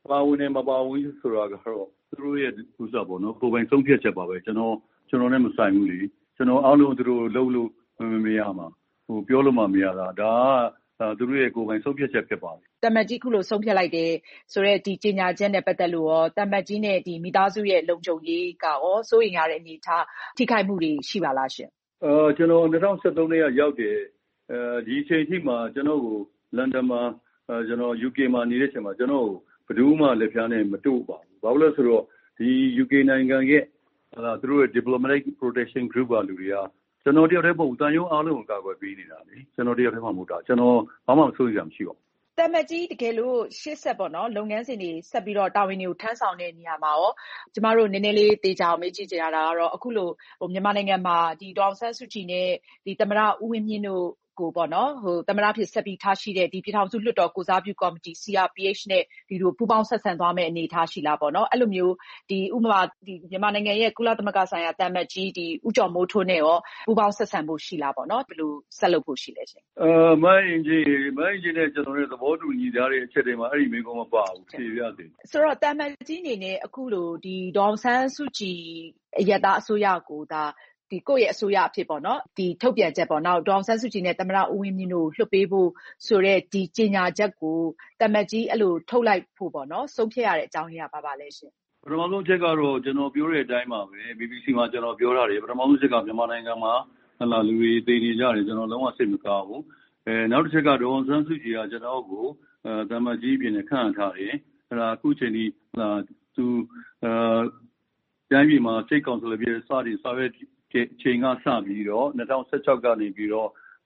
ပါဝင်နေမပါဝင်ဆိုတာကတော့သူတို့ရဲ့ဥစ္စာပေါ့နော်ကိုယ်ပိုင်ဆုံးဖြတ်ချက်ပါပဲကျွန်တော်နဲ့မဆိုင်ဘူးလေကျွန်တော်အားလုံးသူတို့လှုပ်လို့မရမှာပြောလို့မှမရတာဒါကသူတို့ရဲ့ကိုယ်ပိုင်ဆုံးဖြတ်ချက်ဖြစ်ပါတယ်တမတ်ကြီးခုလိုဆုံးဖြတ်လိုက်တယ်ဆိုတော့ဒီကြေညာချက်နဲ့ပတ်သက်လို့ရောတမတ်ကြီးနဲ့ဒီမိသားစုရဲ့လုံခြုံရေးကရောစိုးရိမ်ရတဲ့အနေအထားထိခိုက်မှုတွေရှိပါလားရှင်ကျွန်တော်2013နှစ်ရောက်တယ်ဒီအချိန်ထိမှကျွန်တော်ကိုလန်ဒန်မှာကျွန်တော် UK မှာနေတဲ့အချိန်မှာကျွန်တော်ဘယ်သူမှလက်ဖျားနဲ့မတို့ပါဘူးဘာလို့လဲဆိုတော့ဒီ UK နိုင်ငံရဲ့သူတို့ရဲ့ diplomatic protection group ကလူတွေကကျွန်တော်တယောက်တည်းမဟုတ်တန်ရုံးအားလုံးကိုကာကွယ်ပေးနေတာလေကျွန်တော်တယောက်တည်းမှမဟုတ်တာကျွန်တော်ဘာမှမစိုးရိမ်ရမရှိပါဘူးတမတ်ကြီးတကယ်လို့ရှေ့ဆက်ပေါ့နော်လုပ်ငန်းစဉ်တွေဆက်ပြီးတော့တာဝန်တွေကိုထမ်းဆောင်တဲ့နေရာမှာရောကျမတို့နည်းနည်းလေးတေချာအောင်မေးကြည့်ကြရတာကတော့အခုလိုမြန်မာနိုင်ငံမှာဒီဒေါအောင်ဆန်းစုကြည်နဲ့ဒီသမ္မတဦးဝင်းမြင့်တို့ကိုပေါ့နော်သမ္မတဖြစ်ဆက်ပြီးထားရှိတဲ့ဒီပြည်ထောင်စုလွှတ်တော်ကိုစားပြုကော်မတီ CRPH နဲ့ဒီလိုပူးပေါင်းဆက်ဆံသွားမယ့်အနေအထားရှိလားပေါ့နော်အဲ့လိုမျိုးဒီဥပမာဒီမြန်မာနိုင်ငံရဲ့ကုလသမဂ္ဂဆိုင်ရာတမတ်ကြီးဒီဦးကျော်မိုးထွန်းနဲ့ရောပူးပေါင်းဆက်ဆံဖို့ရှိလားပေါ့နော်ဘယ်လိုဆက်လုပ်ဖို့ရှိလဲရှင်မိုင်းအင်ဂျီနဲ့ကျွန်တော်တို့သဘောတူညီထားတဲ့အချက်တွေမှာအဲ့ဒီမျိုးကမပါဘူးဖြေပြသေးဆိုတော့တမတ်ကြီးအနေနဲ့အခုလိုဒီဒေါအောင်ဆန်းစုကြည်အရပ်သားအစိုးရကိုဒါဒီကိုယ့်ရဲ့အစိုးရအဖြစ်ပေါ့နော်ဒီထုတ်ပြန်ချက်ပေါ့နောက်ဒေါအောင်ဆန်းစုကြည်နဲ့သမ္မတဦးဝင်းမြင့်တို့လွှတ်ပေးဖို့ဆိုတဲ့ဒီကြေညာချက်ကိုတမတ်ကြီးအဲ့လိုထုတ်လိုက်ဖို့ပေါ့နော်ဆုံးဖြတ်ရတဲ့အကြောင်းရင်းကဘာလဲရှင်ပထမဆုံးချက်ကတော့ကျွန်တော်ပြောတဲ့အတိုင်းပါပဲ BBC မှာကျွန်တော်ပြောထားတယ်ပထမဆုံးချက်ကမြန်မာနိုင်ငံမှာလူတွေတည်နေကြတယ်ကျွန်တော်လုံးဝစိတ်မကောင်းဘူးနောက်တစ်ချက်ကတော့ဒေါအောင်ဆန်းစုကြည်ကကျွန်တော်ကိုတမတ်ကြီးပြင်နဲ့ခန့်ထားတယ်အခုချိန်ဒီသူတိုင်းပြည်မှာစိတ်ကောင်ဆယ်ပြည်စတင်စာရွက်ချိန်ကစပြီးတော့2016ကနေပြီးတော့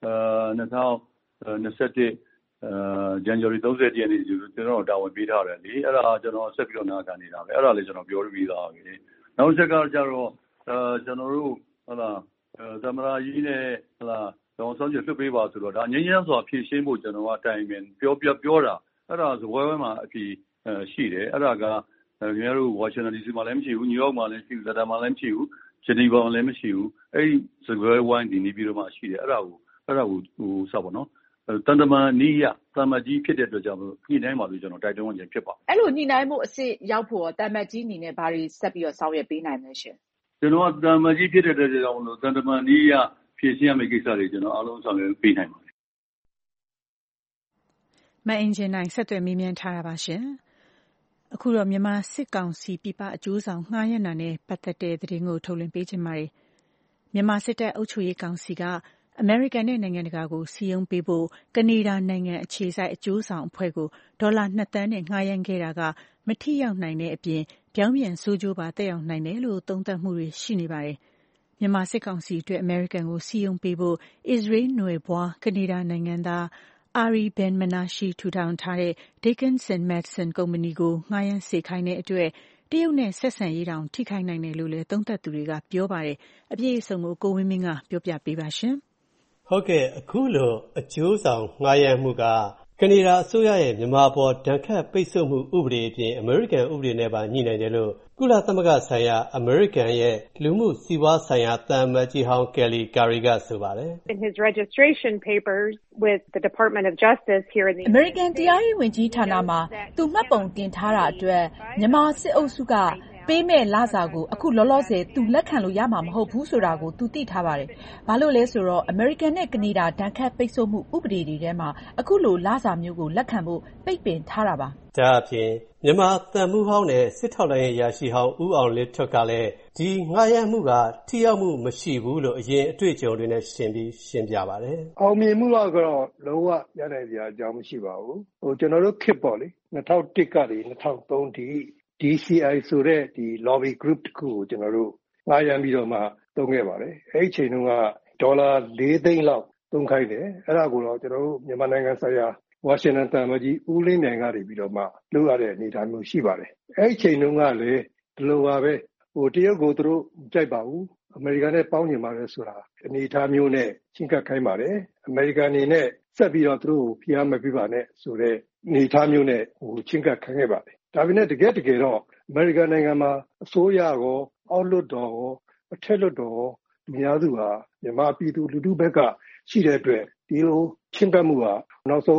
2021ဇန်နဝါရီ30ရက်နေ့ကျွန်တော်တာဝန်ပေးထားတယ်လေအဲ့ဒါကျွန်တော်ဆက်ပြီးတော့နာခံနေတာပဲအဲ့ဒါလည်းကျွန်တော်ပြောပြီးသားပဲနောက်ချက်ကတော့ကျတော့ကျွန်တော်တို့သမရာကြီးနဲ့ဒေါအောင်ဆန်းစုကြည်လွှတ်ပေးပါဆိုတော့ဒါငြင်းငြင်းစွာဖြည့်ရှင်းဖို့ကျွန်တော်ကတိုင်ပင်ပြောတာအဲ့ဒါဆိုဝဲမှာအဖြစ်ရှိတယ်အဲ့ဒါကခင်ဗျားတို့ Washington DC မှာလည်းမရှိဘူး New York မှာလည်းမရှိဘူး London မှာလည်းမရှိဘူးဂျနီဗာမှာလည်းမရှိဘူးအဲ့ဒီစကွဲဝိုင်းဒီနေပြီးတော့မှရှိတယ်အဲ့ဒါကိုစပါနော်တန်တမာနီးရတမကြီးဖြစ်တဲ့အတွက်ကြောင့်ညှိနှိုင်းပါလို့ကျွန်တော်တိုက်တွန်းဝင်ခြင်းဖြစ်ပါအဲ့လိုညှိနှိုင်းမှုအစစ်ရောက်ဖို့တမကြီးအနေနဲ့ဘာတွေဆက်ပြီးတော့ဆောင်ရွက်ပေးနိုင်မလဲရှင်ကျွန်တော်တမကြီးဖြစ်တဲ့အတွက်ကြောင့်တန်တမာနီးရဖြည့်ရှင်းရမယ့်ကိစ္စတွေကျွန်တော်အားလုံးဆောင်ရွက်ပေးနိုင်ပါတယ်မအင်ဂျင်နိုင်ဆက်သွယ်မေးမြန်းထားတာပါရှင်အခုတော့မြန်မာစစ်ကောင်စီပြည်ပအကျိုးဆောင်ငှားရမ်းတာနဲ့ပတ်သက်တဲ့သတင်းကိုထုတ်လွှင့်ပေးချင်ပါတယ်မြန်မာစစ်တပ်အုပ်ချုပ်ရေးကောင်စီကအမေရိကန်နဲ့နိုင်ငံတကာကိုစီယုံပေးဖို့ကနေဒါနိုင်ငံအခြေစိုက်အကျိုးဆောင်အဖွဲ့ကိုဒေါ်လာ2သန်းနဲ့ငှားရမ်းခဲ့တာကမထိရောက်နိုင်တဲ့အပြင်ပြောင်းပြန်ဆိုးကျိုးပါတက်ရောက်နိုင်တယ်လို့သုံးသပ်မှုတွေရှိနေပါတယ်မြန်မာစစ်ကောင်စီအတွက်အမေရိကန်ကိုစီယုံပေးဖို့အစ္စရေးနွယ်ဘွားကနေဒါနိုင်ငံသားAri Ben-Menashe ထူထောင်ထားတဲ့ Dickens & Madson ကုမ္ပဏီကိုငှားရမ်းစေခိုင်းတဲ့အတွက်တရုတ်နဲ့ဆက်ဆံရေးတောင်ထိခိုက်နိုင်တယ်လို့လည်းသုံးသပ်သူတွေကပြောပါတယ်။အပြည့်အစုံကိုကိုဝင်းမင်းကပြောပြပေးပါရှင်။ဟုတ်ကဲ့အခုလိုအကျိုးဆောင်ငှားရမ်းမှုကကနေဒါအစိုးရရဲ့မြန်မာပေါ်ဒဏ်ခတ်ပိတ်ဆို့မှုဥပဒေအပြင်အမေရိကန်ဥပဒေနဲ့ပါညှိနိုင်တယ်လို့ကုလသမဂ္ဂဆိုင်ရာအမေရိကန်ရဲ့လူမှုစီးပွားဆိုင်ရာသံအမတ်ကြီးဟောင်း Kelly Currie ကဆိုပါတယ် In his registration papers with the Department of Justice here in the American တရားရေးဝန်ကြီးဌာနမှာသူမှတ်ပုံတင်ထားတာအတွက်မြန်မာစစ်အုပ်စုကပေးမဲ့လစာကိုအခုလောလောဆယ်သူလက်ခံလို့ရမှာမဟုတ်ဘူးဆိုတာကိုသူသိထားပါတယ်။ဘာလို့လဲဆိုတော့ American နဲ့ကနေဒါဒဏ်ခတ်ပိတ်ဆို့မှုဥပဒေတွေထဲမှာအခုလိုလစာမျိုးကိုလက်ခံဖို့ပိတ်ပင်ထားတာပါ။ဒါအပြင်မြန်မာသံမှုဟောင်းနဲ့စစ်ထောက်လိုင်းရာရှိဟောင်းဦးအောင်လင်းထွတ်ကလည်းဒီငှားရမ်းမှုကထိရောက်မှုမရှိဘူးလို့အရင်အတွေ့အကြုံတွေနဲ့ရှင်းပြပါတယ်။အောင်မြင်မှုကတော့လုံးဝရနိုင်စရာအကြောင်းမရှိပါဘူး။ကျွန်တော်တို့ခေတ်ပေါ့လေ2001ကနေ2003ထိDCI ဆိုတဲ့ဒီ lobby group တခုကိုကျွန်တော်တို့ငှားရမ်းပြီးတော့မှသုံးခဲ့ပါတယ်။အဲ့ဒီအချိန်တုန်းကဒေါ်လာ4သိန်းလောက်သုံးခိုင်းတယ်။အဲ့ဒါကိုတော့ကျွန်တော်တို့မြန်မာနိုင်ငံဆိုင်ရာဝါရှင်တန်သံအမတ်ကြီးဦးလင်းမြိုင်ကနေပြီးတော့မှလုပ်ရတဲ့အနေအထားမျိုးရှိပါတယ်။အဲ့ဒီအချိန်တုန်းကလည်းဒီလိုပါပဲတရုတ်ကိုသူတို့ကြိုက်ပါဘူး။အမေရိကန်နဲ့ပေါင်းနေပါလေဆိုတာအနေအထားမျိုးနဲ့ချင်းကပ်ခိုင်းပါတယ်။အမေရိကန်အနေနဲ့ဆက်ပြီးတော့သူတို့ကိုဖိအားမပေးပါနဲ့ဆိုတဲ့အနေအထားမျိုးနဲ့ချင်းကပ်ခိုင်းခဲ့ပါတယ်။ဒါပေမဲ့တကယ်တော့အမေရိကန်နိုင်ငံမှာအစိုးရရောအောက်လွှတ်တော်ရောအထက်လွှတ်တော်ရောအများစုဟာမြန်မာပြည်သူလူထုဘက်ကရှိတဲ့အတွက်ဒီလိုချင်းကပ်မှုဟာနောက်ဆုံး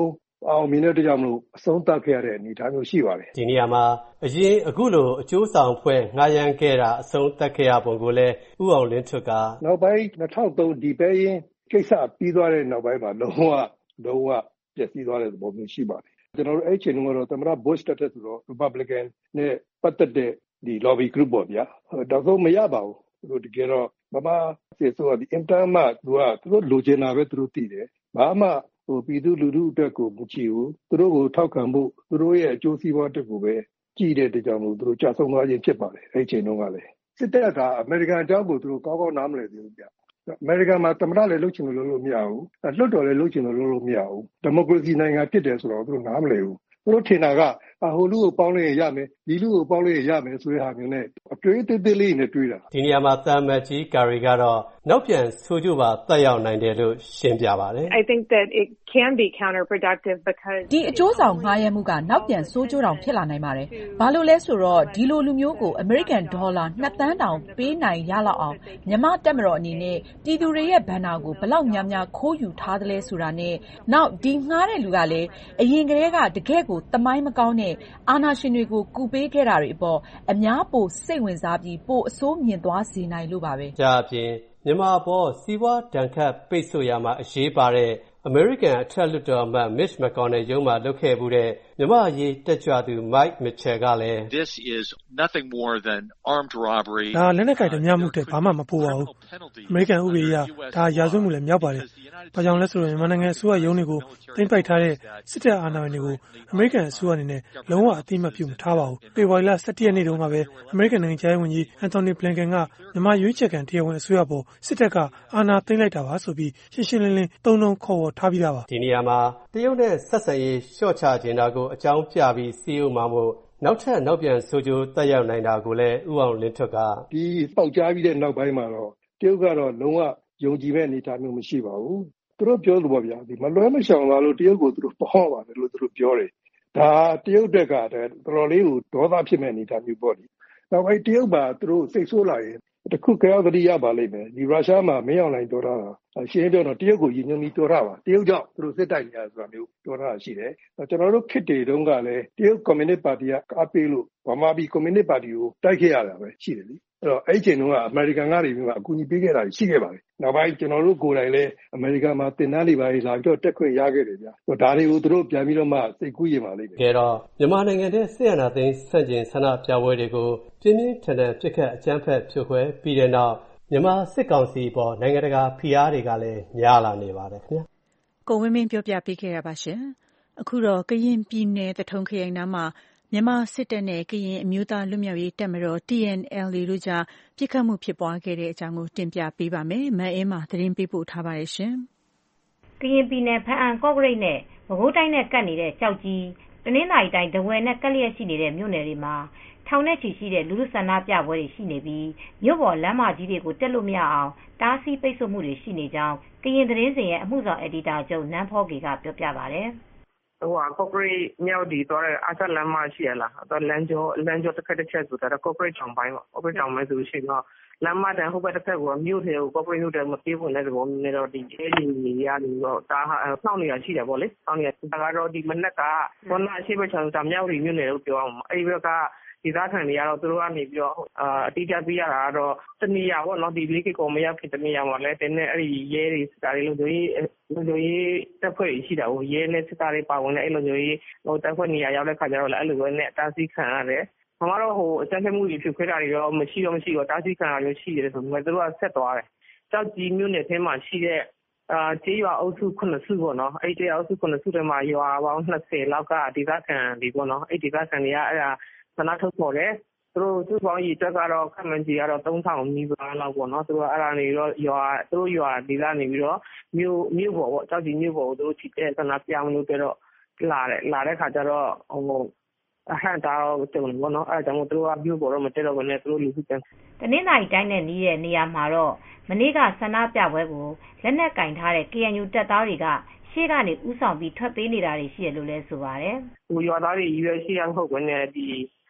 အောင်မြင်တဲ့အတွက်ကြောင့်မလို့အဆုံးသတ်ခဲ့ရတဲ့အနေအထားမျိုးရှိပါတယ်ဒီနေရာမှာအရင်အခုလိုအကျိုးဆောင်ဖွဲ့ငှားရမ်းခဲ့တာအဆုံးသတ်ခဲ့ရပုံကိုလည်းဦးအောင်လင်းထွဋ်ကနောက်ပိုင်း2003ဒီပဲရင်ကိစ္စပြီးသွားတဲ့နောက်ပိုင်းမှာလုံးဝပျက်စီးသွားတဲ့သဘောမျိုးရှိပါတယ်ကျွန်တော်တို့အဲ့ချိန်တုန်းကတော့သမ္မတ Bush တက်တဲ့ဆိုတော့ Republican နဲ့ပတ်သက်တဲ့ဒီ lobby group ပေါ့ဗျာဒါဆိုမရပါဘူးသူတို့တကယ်တော့မမစစ်ဆိုတော့ဒီ intern မှာသူတို့လိုချင်တာပဲသူတို့သိတယ်ဘာမှပြည်သူလူထုအတွက်ကိုမကြည့်ဘူးသူတို့ကိုထောက်ခံဖို့သူတို့ရဲ့အကျိုးစီးပွားအတွက်ကိုပဲကြည့်တဲ့အတွက်ကြောင့်မို့သူတို့ကြာဆုံးသွားခြင်းဖြစ်ပါတယ်အဲ့ချိန်တုန်းကလည်းစစ်တပ်ကအမေရိကန်အကြောင်းကိုသူတို့ကောင်းကောင်းနားမလည်သေးဘူးဗျအမေရိကန်မှာသမ္မတလည်းလုပ်ချင်လို့မရဘူးလွှတ်တော်လည်းလုပ်ချင်လို့မရဘူးဒီမိုကရေစီနိုင်ငံဖြစ်တယ်ဆိုတော့သူတို့နားမလည်ဘူးသူတို့ထင်တာကဟိုလူကိုပေါင်းလို့ရမယ်ဒီလူကိုပေါင်းလို့ရမယ်ဆိုတဲ့ဟာမျိုးနဲ့အတွေးသေးသေးလေးနဲ့တွေးတာဒီနေရာမှာသံမတ်ကြီးကာရီကတော့နောက်ပြန်ဆိုကြပါတက်ရောက်နိုင်တယ်လို့ရှင်းပြပါတယ် I think that it can be counterproductive because ဒီအကျိုးဆောင်ငှားရမ်းမှုကနောက်ပြန်ဆိုးကျိုးတောင်ဖြစ်လာနိုင်ပါတယ်ဘာလို့လဲဆိုတော့ဒီလိုလူမျိုးကို American dollar 2 သန်းတောင်ပေးနိုင်ရလောက်အောင်မြန်မာတက်မတော်အနေနဲ့ပြည်သူတွေရဲ့ဘဏ္ဍာကိုဘလောက်များများခိုးယူထားသလဲဆိုတာနဲ့နောက်ဒီငှားတဲ့လူကလည်းအရင်ကတည်းကတကယ့်ကိုတမိုင်းမကောင်းတဲ့အာဏာရှင်တွေကိုကူပေးခဲ့တာတွေအပေါ်အများပိုစိတ်ဝင်စားပြီးပိုအဆိုးမြင်သွားစေနိုင်လို့ပါပဲ။ဒါအပြင်မြန်မာပေါ်စီးပွားဒဏ်ခတ်ပိတ်ဆို့ရမှာအရေးပါတဲ့အမေရိကန်အထက်လွှတ်တော်အမတ် Mitch McConnell ရုံးမှာလုပ်ခဲ့မှုတဲ့မြန်မာအရေးတက်ကြွသူ Mike Mitchell ကလည်း This is nothing more than armed robbery. ဒါလက်နက်ကိုင်ဓမြမှုတဲ့ဘာမှမပိုပါဘူး။အမေရိကန်ဥပဒေအရဒါရာဇဝတ်မှုလည်းမြောက်ပါတယ်။ဘာကြောင့်လဲဆိုတော့မြန်မာနိုင်ငံအစိုးရရုံးတွေကိုသိမ်းပိုက်ထားတဲ့စစ်တပ်အာဏာပိုင်တွေကိုအမေရိကန်အစိုးရအနေနဲ့လုံးဝအသိမှတ်ပြုမထားပါဘူး။ဖေဖော်ဝါရီလ 17 ရက်နေ့တုန်းကပဲအမေရိကန်နိုင်ငံခြားရေးဝန်ကြီး Anthony Blinken ကမြန်မာရွေးချယ်ခံတရားဝင်အစိုးရပေါ်စစ်တပ်ကအာဏာသိမ်းလိုက်တာပါဆိုပြီးရှင်းရှင်းလင်းလင်းသုံးနှုန်းခေါ်ဝေါ်ထားပြီးသားပါ။ဒီနေရာမှာတရုတ်နဲ့ဆက်ဆံရေးလျှော့ချခြင်းတာကိုအကြောင်းပြပြီးစီးဥမှာမို့နောက်ထပ်နောက်ပြန်ဆိုကြိုတက်ရောက်နိုင်တာကိုလည်းဥအောင်လင်းထွဋ်ကဒီပေါက်ကြားပြီးတဲ့နောက်ပိုင်းမှာတော့တရုတ်ကတော့လုံးဝယုံကြည်မဲ့အနေအထားမျိုးမရှိပါဘူးသူတို့ပြောလို့ပေါ့ဗျာဒီမလွဲမရှောင်လာလို့တရုတ်ကိုသူတို့ပေါ့ပါတယ်လို့သူတို့ပြောတယ်ဒါတရုတ်တက်ကတော်တော်လေးကိုဒေါသဖြစ်မဲ့အနေအထားမျိုးပေါ့ဒီနောက်ပိုင်းတရုတ်မှာသူတို့စိတ်ဆိုးလာရင်တခုကြောက်တတိရပါလိမ့်မယ်ဒီရုရှားမှာမင်းအောင်လှိုင်ပြောတာရှင်းပြောတော့တရုတ်ကိုရည်ညွှန်းပြီးပြောတာပါတရုတ်ကြောင့်သူတို့စစ်တိုက်နေတာဆိုတာမျိုးပြောတာရှိတယ်ကျွန်တော်တို့ခေတ်တွေတုန်းကလည်းတရုတ်ကွန်မြူနစ်ပါတီကအားပေးလို့ဗမာပြည်ကွန်မြူနစ်ပါတီကိုတိုက်ခဲ့ရတာပဲရှိတယ်လေအဲ့တော့အဲ့ချိန်တုန်းကအမေရိကန်ကနေပြီးမှအကူအညီပေးခဲ့တာရှိခဲ့ပါတယ်နောက်ပိုင်းကျွန်တော်တို့ကိုယ်တိုင်လည်းအမေရိကန်မှာတင်တန်းတွေပါလာပြီးတော့တက်ခွင့်ရခဲ့တယ်ဗျာဒါတွေကိုသူတို့ပြန်ပြီးတော့မှစိတ်ကူးရင်ပါလိမ့်မယ်ကဲတော့မြန်မာနိုင်ငံရဲ့စစ်အာဏာသိမ်းဆန့်ကျင်ဆန္ဒပြပွဲတွေကိုပြင်းပြင်းထန်ထန်ပြစ်ခတ်အကြမ်းဖက်ဖြိုခွဲပြီးတဲ့နောက်မြန်မာစစ်ကောင်စီပေါ်နိုင်ငံတကာဖိအားတွေကလည်းများလာနေပါတယ်ခင်ဗျာကိုဝင်းမင်းပြောပြပေးခဲ့ရပါရှင်အခုတော့ကရင်ပြည်နယ်တထုံခရိုင်နားမှာမြန်မာစစ်တပ်နဲ့ကရင်အမျိုးသားလွတ်မြောက်ရေးတပ်မတော် TNLA တို့ကြားပြစ်ခတ်မှုဖြစ်ပွားခဲ့တဲ့အကြောင်းကိုတင်ပြပေးပါမယ်။မအေးမာသတင်းပေးပို့ထားပါတယ်ရှင်။ကရင်ပြည်နယ်ဖန်အံကော့ကရိတ်နဲ့ပဲခူးတိုင်းနဲ့ကပ်နေတဲ့ကြောက်ကြီးတနင်္သာရီတိုင်းဒဝယ်နဲ့ကပ်လျက်ရှိနေတဲ့မြို့နယ်တွေမှာထောင်နဲ့ချီရှိတဲ့လူထုဆန္ဒပြပွဲတွေရှိနေပြီးမြို့ပေါ်လမ်းမကြီးတွေကိုတက်လို့မရအောင်တားဆီးပိတ်ဆို့မှုတွေရှိနေကြောင်းကရင်သတင်းစဉ်ရဲ့အမှုဆောင်အယ်ဒီတာချုပ်နန်းဖောကေကပြောပြပါတယ်။ကော့ကရိတ်မြောက်ဒီသွားတဲ့အာရှလမ်းမရှိရလားအဲ့တော့လမ်းကျောတစ်ခက်တစ်ချက်ဆိုတာကော့ကရိတ်တောင်ပိုင်းပေါ့ကော့ကရိတ်တောင်ပိုင်းဆိုရှင်တော့လမ်းမတန်ဟိုဘက်တစ်ခက်ကမြို့ထဲကိုကော့ကရိတ်မြို့ထဲမပြေးဝင်တဲ့သဘောမျိုးနဲ့တော့ဒီအဲလီနေရာတွေတော့တာနှောက်နေရရှိတယ်ပေါ့လေနှောက်နေရဒါကတော့ဒီမနက်ကဘောနာရှိဘက်ချောင်းတာမြောက်ရီမြို့နယ်လို့ပြောအောင်အဲ့ဒီဘက်ကဒီသားခံတွေကတော့သူတို့ကနေပြီးတော့အတိအကျပြရတာကတော့တနေရာပေါ့နော်ဒီလေးကကိုမရောက်ဖြစ်တနေရာမှာလဲတင်းနဲ့အဲ့ဒီရဲတွေစတာတွေလုံခြုံရေးတပ်ဖွဲ့ရှိတာကိုရဲနဲ့စတာတွေပါဝင်တဲ့အဲ့လုံခြုံရေးဟိုတပ်ဖွဲ့နေရာရောက်တဲ့ခါကျတော့လည်းအဲ့လိုပဲနဲ့တားဆီးခံရတယ်။ဘာမှတော့ဟိုအကြမ်းဖက်မှုတွေဖြစ်ခွဲတာတွေတော့မရှိတော့တားဆီးခံရမျိုးရှိတယ်ဆိုပေမဲ့သူတို့ကဆက်သွားတယ်။ကြောက်ကြီးမြို့နယ်ထဲမှာရှိတဲ့ကျေးရွာအုပ်စု9စုပေါ့နော်အဲ့ဒီအုပ်စု9စုထဲမှာရွာပေါင်း20လောက်ကဒေသခံတွေပေါ့နော်အဲ့ဒီဒေသခံတွေကအဲ့ဒါဆန္ဒထုတ်ပေါ်တယ်သူတို့သူ့ပေါင်းရည်တက်ကတော့ခန့်မှန်းကြီးကတော့3000နီးပါးလောက်ပေါ့နော်သူတို့အဲ့ဒါနေတော့ရွာဒေသနေပြီးတော့မြို့ပေါ်ပေါ့ကြောက်ကြီးမြို့ပေါ်ကိုသူတို့ချစ်တဲ့ဆန္ဒပြမလို့ပြတော့လာတဲ့ခါကျတော့ဟိုအဟန့်တာတော့တုံပေါ့နော်အဲ့ဒါကြောင့်သူတို့ကမြို့ပေါ်တော့မတက်တော့ဘဲနဲ့သူတို့လူစုတန်းတနင်္သာရီတိုင်းနဲ့နီးတဲ့နေရာမှာတော့မနေ့ကဆန္ဒပြပွဲကိုလက်နက်ကင်ထားတဲ့ KNU တပ်သားတွေကရှေ့ကနေဥဆောင်ပြီးထွက်ပေးနေတာတွေရှိရလို့လဲဆိုပါတယ်ဟိုရွာသားတွေရွေးရှိရဟုတ်ကွနဲ့ဒီ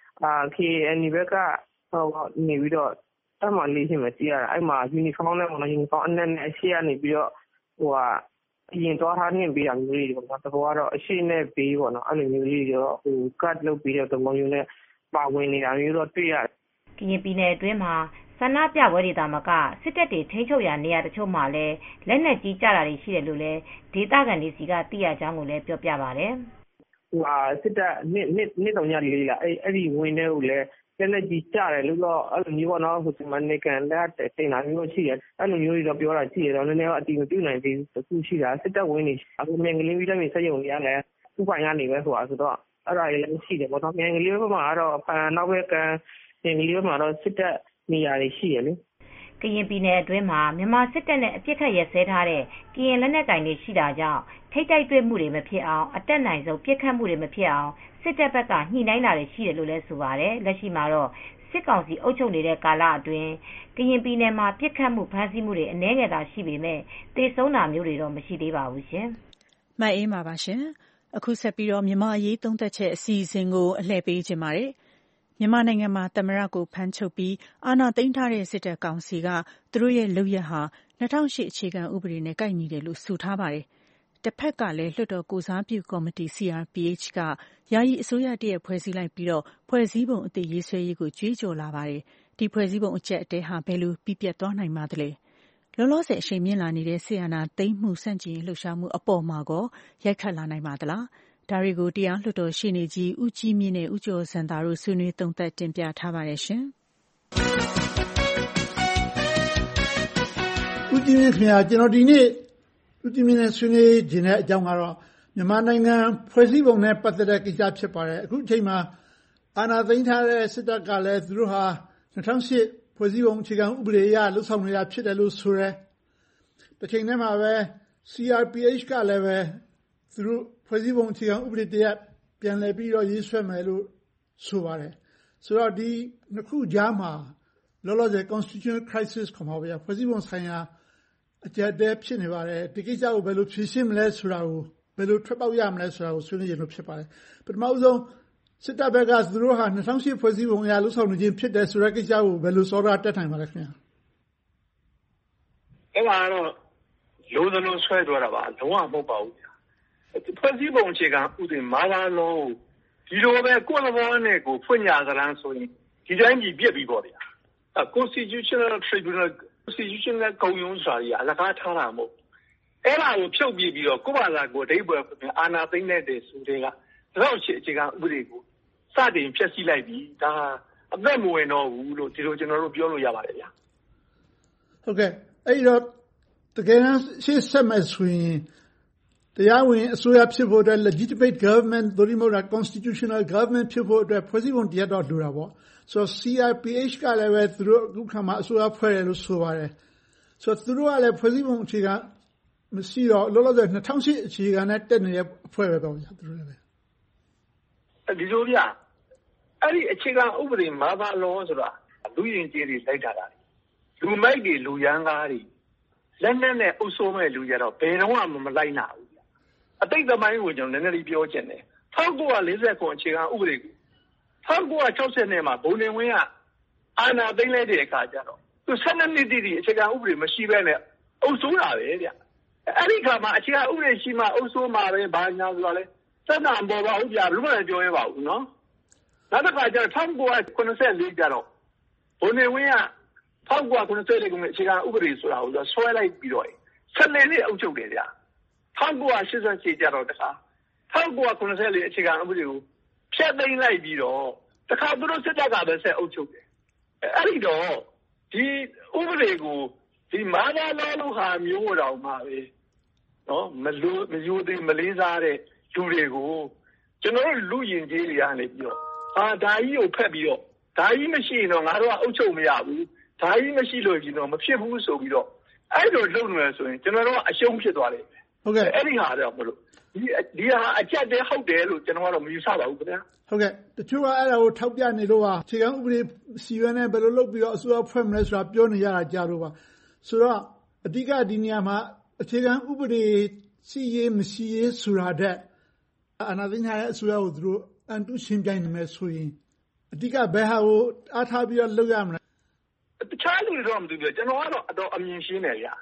KNU ဘက်ကဟိုနေပြီးတော့တမန်လေးရှိမှကြည့်ရတာအဲ့မှာယူနီဖောင်းနဲ့ပေါ့နော်ယူနီဖောင်းအနဲ့အရှေ့ကနေပြီးတော့ဟိုကအရင်သွားထားနှင်ပေးတာမျိုးတွေပေါ့နော်တဘောကတော့အရှိနဲ့ဘေးပေါ့နော်အဲ့လိုမျိုးလေးရောကတ်လုပ်ပြီးတဲ့သဘောမျိုးနဲ့ပါဝင်နေတာမျိုးတော့တွေ့ရတယ်ကရင်ပြည်နယ်အတွင်းမှာဆန္ဒပြပွဲတွေတာမကစစ်တပ်တွေထိန်းချုပ်ရာနေရာတချို့မှာလည်းလက်နက်ကြီးကြတာတွေရှိတယ်လို့လည်းဒေသခံတွေစီကသိရကြောင်းကိုလည်းပြောပြပါတယ်စစ်တပ်နှစ်တုံညလေးလားအဲ့ဒီဝင်းထဲကိုလည်းလက်နက်ကြီးကြတယ်လို့တော့အဲ့လိုမျိုးပေါ့နော်ဟိုစမနေကန်လက်တင်တာမျိုးရှိတယ်အဲ့လိုမျိုးတွေတော့ပြောတာရှိတယ်တော့နည်းနည်းတော့အတိမပြုနိုင်သေးဘူးတခုရှိတာစစ်တပ်ဝင်းနေအခုမြင်ကလေးပြီးတော့စက်ရုံတွေကလည်းဥပိုင်ကနေပဲဆိုတာဆိုတော့အဲ့ဒါတွေလည်းရှိတယ်ပေါ့နော်မြင်ကလေးဘက်မှာကတော့ဖန်နောက်ဘက်ကန်မြင်ကလေးဘက်မှာတော့စစ်တပ်နေရာတွေရှိရလေကရင်ပြည်နယ်အတွင်းမှာမြန်မာစစ်တပ်နဲ့အပြစ်ခတ်ရဲစဲထားတဲ့ကရင်လက်နက်ကိုင်တွေရှိတာကြောင့်ထိတ်တိုက်တွေ့မှုတွေမဖြစ်အောင်အတက်နိုင်ဆုံးပြစ်ခတ်မှုတွေမဖြစ်အောင်စစ်တပ်ဘက်ကညှိနှိုင်းတာတွေရှိတယ်လို့လည်းဆိုပါတယ်လက်ရှိမှာတော့စစ်ကောင်စီအုပ်ချုပ်နေတဲ့ကာလအတွင်းကရင်ပြည်နယ်မှာပြစ်ခတ်မှုဖမ်းဆီးမှုတွေအနည်းငယ်သာရှိပေမဲ့တေဆုံးတာမျိုးတွေတော့မရှိသေးပါဘူးရှင်။မှတ်အေးမှာပါရှင်။အခုဆက်ပြီးတော့မြန်မာအရေးသုံးသပ်ချက်အစီအစဉ်ကိုအလှည့်ပေးခြင်းပါတယ်။မြန်မာနိုင်ငံမှာသမ္မတကိုဖမ်းချုပ်ပြီးအာဏာသိမ်းထားတဲ့စစ်တပ်ကောင်စီကသူတို့ရဲ့လုပ်ရပ်ဟာ2008အခြေခံဥပဒေနဲ့ကိုက်ညီတယ်လို့ဆိုထားပါတယ်။တစ်ဖက်ကလည်းလွှတ်တော်ကိုစားပြုကော်မတီ CRPH ကယာယီအစိုးရတရက်ဖွဲ့စည်းလိုက်ပြီးတော့ဖွဲ့စည်းပုံအသစ်ရေးဆွဲရေးကိုကြွေးကြော်လာပါတယ်။ဒီဖွဲ့စည်းပုံအကျပ်အတဲဟာဘယ်လိုပြည့်ပြတ်သွားနိုင်ပါသလဲ။လောလောဆယ်အရှိန်မြင့်လာနေတဲ့ဆီယနာသိမ်းမှုစန့်ကျင်လှုပ်ရှားမှုအပေါ်မှာကောရိုက်ခတ်လာနိုင်ပါသလား။ဒါတွေကိုတရားလွှတ်တော်ရှေ့နေကြီးဦးကြီးမြင့်နဲ့ဦးကျော်စံသာတို့ဆွေးနွေးသုံးသပ်တင်ပြထားပါတယ်ရှင်။ဦးကြီးမြင့်ခင်ဗျာကျွန်တော်ဒီနေ့ဦးကြီးမြင့်နဲ့ဆွေးနွေးခြင်းတဲ့အကြောင်းကတော့မြန်မာနိုင်ငံဖွဲ့စည်းပုံနဲ့ပတ်သက်တဲ့ကိစ္စဖြစ်ပါတယ်အခုအချိန်မှာအာဏာသိမ်းထားတဲ့စစ်တပ်ကလည်းသူတို့ဟာ2008ဖွဲ့စည်းပုံအခြေခံဥပဒေအရလှုပ်ဆောင်နေတာဖြစ်တယ်လို့ဆိုရဲတစ်ချိန်တည်းမှာပဲ CRPH ကလည်းပဲသူတို့ဖွဲ့စည်းပုံအခြေခံဥပဒေတရက်ပြန်လည်ပြီးတော့ရေးဆွဲမယ်လို့ဆိုပါတယ်ဆိုတော့ဒီနှစ်ခုကြားမှာလောလောဆယ် constitutional crisis ခေါ်မှာပဲဖွဲ့စည်းပုံဆိုင်ရာအကျပ်အတည်းဖြစ်နေပါတယ်ဒီကိစ္စကိုဘယ်လိုဖြေရှင်းမလဲဆိုတာကိုဘယ်လိုထွက်ပေါက်ရမလဲဆိုတာကိုဆွေးနွေးရလို့ဖြစ်ပါတယ်ပထမဆုံးစစ်တပ်ဘက်ကသူတို့ဟာ2008ဖွဲ့စည်းပုံအရလှုပ်ဆောင်နေခြင်းဖြစ်တယ်ဆိုတဲ့ကိစ္စကိုဘယ်လိုစောဒတက်နိုင်ပါလဲခင်ဗျာအဲ့ဒါတော့လိုသလိုဆွဲသွားတာပါလုံးဝမဟုတ်ပါဘူးဖွဲ့စည်းပုံအခြေခံဥပဒေမာလာလုံးဒီလိုပဲကိုယ်သဘောနဲ့ကိုဖွင့်ညာသလားဆိုရင်ဒီတိုင်းကြီးပြက်ပြီးပေါ့ဗျာ constitutional tribunal constitutional ကုံရုံးစာရီအလကားထားတာမဟုတ်အဲ့ဒါကိုဖြုတ်ပြပြီးတော့ကိုယ့်ဘာသာကိုအဓိပ္ပာယ်အာဏာသိမ်းတဲ့ဆိုတဲ့ကတော့အခြေခံဥပဒေကိုစတင်ဖျက်ဆီးလိုက်ပြီးဒါအသက်မဝင်တော့ဘူးလို့ဒီလိုကျွန်တော်တို့ပြောလို့ရပါတယ်ဗျာဟုတ်ကဲ့အဲ့တော့တကယ်တမ်းရှေ့ဆက်မယ်ဆိုရင်တရားဝင်အစိုးရဖြစ်ဖို့အတွက် legitimate government တို့ဒီမို့လား constitutional government ဖြစ်ဖို့အတွက်ဖွဲ့စည်းပုံတရားတော်လိုတာပေါ့ဆိုတော့ CRPH ကလည်းပဲသူတို့အခုခါမှာအစိုးရဖွဲ့တယ်လို့ဆိုပါတယ်ဆိုတော့သူတို့ကလည်းဖွဲ့စည်းပုံအခြေခံမရှိတော့လောလောဆယ်2008အခြေခံနဲ့တက်နေတဲ့အဖွဲ့ပဲပေါ့ဗျာသူတို့လည်းပဲဒီလိုဗျအဲ့ဒီအခြေခံဥပဒေမာဘာလောဆိုတာလူရင်ကျေးတွေလိုက်တာလူမိုက်တွေလူရန်ကားတွေလက်နက်နဲ့အုပ်စိုးမဲ့လူကြတော့ဘယ်တော့မှမလိုက်နိုင်ဘူးအတိတ်သမိုင်းကိုကျွန်တော်နည်းနည်းလေးပြောချင်တယ်1940ခုအခြေခံဥပဒေကို1960နဲ့မှာဘုံနေဝင်းကအာဏာသိမ်းလိုက်တဲ့အခါကျတော့သူ12နှစ်တိတိအခြေခံဥပဒေမရှိဘဲနဲ့အုပ်စိုးတာပဲဗျအဲ့ဒီခါမှာအခြေခံဥပဒေရှိမှအုပ်စိုးမှာပဲဘာညာဆိုတာလဲစက်နာပေါ်ပါဦးဗျာဘယ်လိုမှပြောရပါဘူးနော်နောက်တစ်ခါကျတော့1984ကျတော့ဘုံနေဝင်းက1984ခုနှစ်အခြေခံဥပဒေဆိုတာကိုဆွဲလိုက်ပြီးတော့14နှစ်အုပ်ချုပ်တယ်ဗျာ1988ကျတော့တခါ1984အခြေခံဥပဒေကိုဖျက်သိမ်းလိုက်ပြီးတော့တခါသူတို့စစ်တပ်ကပဲဆက်အုပ်ချုပ်တယ်အဲ့ဒီတော့ဒီဥပဒေကိုဒီမာနာလောလို့ဟာမျိုးတော်မှာပဲနော်မယိုသေးမလေးစားတဲ့လူတွေကိုကျွန်တော်တို့လူရင်ကြီးတွေကနေပြီးတော့ဒါကြီးကိုဖက်ပြီးတော့ဒါကြီးမရှိရင်တော့ငါတို့ကအုပ်ချုပ်မရဘူးဒါကြီးမရှိလို့ရှင်တော့မဖြစ်ဘူးဆိုပြီးတော့အဲ့လိုလုပ်နေရဆိုရင်ကျွန်တော်တို့ကအရှုံးဖြစ်သွားတယ်ဟုတ်ကဲ့အဲ့ဒီဟာတော့မလို့ဒီဟာအကျက်တဲဟုတ်တယ်လို့ကျွန်တော်ကတော့မယူဆပါဘူးခင်ဗျာဟုတ်ကဲ့တချို့ကအဲ့ဒါကိုထောက်ပြနေလို့ပါခြေကံဥပဒေစီရွက်နဲ့ဘယ်လိုလုပ်ပြီးတော့အစိုးရဖွဲ့မလဲဆိုတာပြောနေရတာကြားလို့ပါဆိုတော့အဓိကဒီနေရာမှာအခြေခံဥပဒေစီရေးမရှိရေးဆိုတာတဲ့အာဏာသိမ်းထားတဲ့အစိုးရကိုသူတို့အန်တုရှင်းပြနေမယ်ဆိုရင်အဓိကဘယ်ဟာကိုအားထားပြီးတော့လုပ်ရမလဲတခြားလူတွေတော့မသိဘူးကျွန်တော်ကတော့အတော်အမြင်ရှင်းတယ်ဗျာ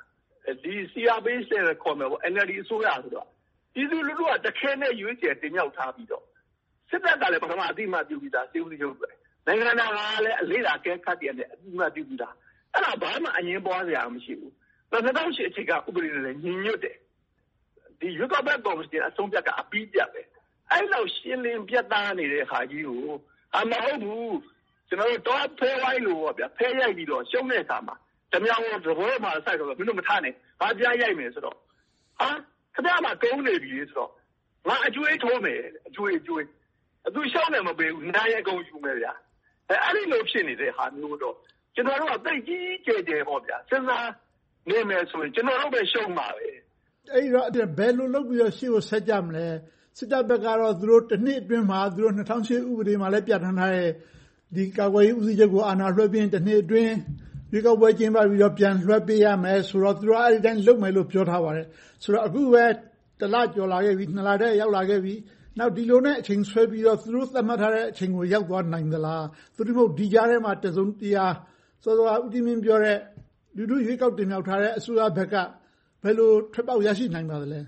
ဒီ CRPH နဲ့ခေါ်မယ်ပေါ့ NLD အစိုးရဆိုတော့ပြည်သူလူထုကတခဲနဲ့ရွေးချယ်တင်မြှောက်ထားပြီးတော့စစ်တပ်ကလည်းပထမအတိအမှပြုပြီးသားစေဦးစီးချုပ်ပဲနိုင်ငံတော်ကလည်းအလေးသာကဲခတ်တယ်နဲ့အတိအမှပြုပြီးသားအဲ့ဒါဘာမှအငြင်းပွားစရာမရှိဘူး2008အခြေခံဥပဒေနဲ့လည်းညီညွတ်တယ်ဒီရွေးကောက်ပွဲကော်မရှင်အဆုံးဖြတ်ကအပြီးပြတ်ပဲအဲ့လောက်ရှင်းလင်းပြတ်သားနေတဲ့ဟာကြီးကိုမဟုတ်ဘူးကျွန်တော်တို့တော့ဖဲဝိုင်းလို့ပေါ့ဗျာဖဲရိုက်ပြီးတော့ရှုံးတဲ့အခါမှာတမြောင်သဘောမှာစိုက်တော့မင်းတို့မထားနဲ့ဘာပြရိုက်မယ်ဆိုတော့ခင်ဗျားမှကုန်းနေပြီဆိုတော့ငါအကျွေးထိုးမယ်အကျွေးသူရှောင်းတယ်မပေးဘူးနိုင်ရကုန်ယူမယ်ဗျာအဲ့ဒီလိုဖြစ်နေတဲ့ဟာမျိုးတော့ကျွန်တော်တို့ကတိတ်ကြီးကျယ်ကျယ်ပေါ့ဗျာစဉ်းစားနေမယ်ဆိုရင်ကျွန်တော်တို့ပဲရှုံးမှာပဲအဲ့တော့ဘယ်လိုလုပ်ပြီးတော့ရှေ့ကိုဆက်ကြမလဲစစ်တပ်ဘက်ကတော့သူတို့တစ်နှစ်အတွင်းမှာသူတို့2008ဥပဒေမှာလည်းပြဋ္ဌာန်းထားတဲ့ဒီကာကွယ်ရေးဦးစီးချုပ်ကိုအာဏာလွှဲပြီးတစ်နှစ်အတွင်းရွေးကောက်ပွဲကျင်းပပြီးတော့ပြန်လွှဲပေးရမယ်ဆိုတော့သူတို့အဲ့ဒီတိုင်းလုပ်မယ်လို့ပြောထားပါတယ်ဆိုတော့အခုပဲတစ်လကျော်လာခဲ့ပြီ2လတည်းရောက်လာခဲ့ပြီနောက်ဒီလိုနဲ့အချိန်ဆွဲပြီးတော့သူတို့သတ်မှတ်ထားတဲ့အချိန်ကိုရောက်သွားနိုင်သလားသူတို့မဟုတ်ဒီကြားထဲမှာတစုံတရာစောစောဦးတီမင်းပြောတဲ့လူထုရွေးကောက်တင်မြှောက်ထားတဲ့အစိုးရဘက်ကဘယ်လိုထွက်ပေါက်ရရှိနိုင်ပါသလဲ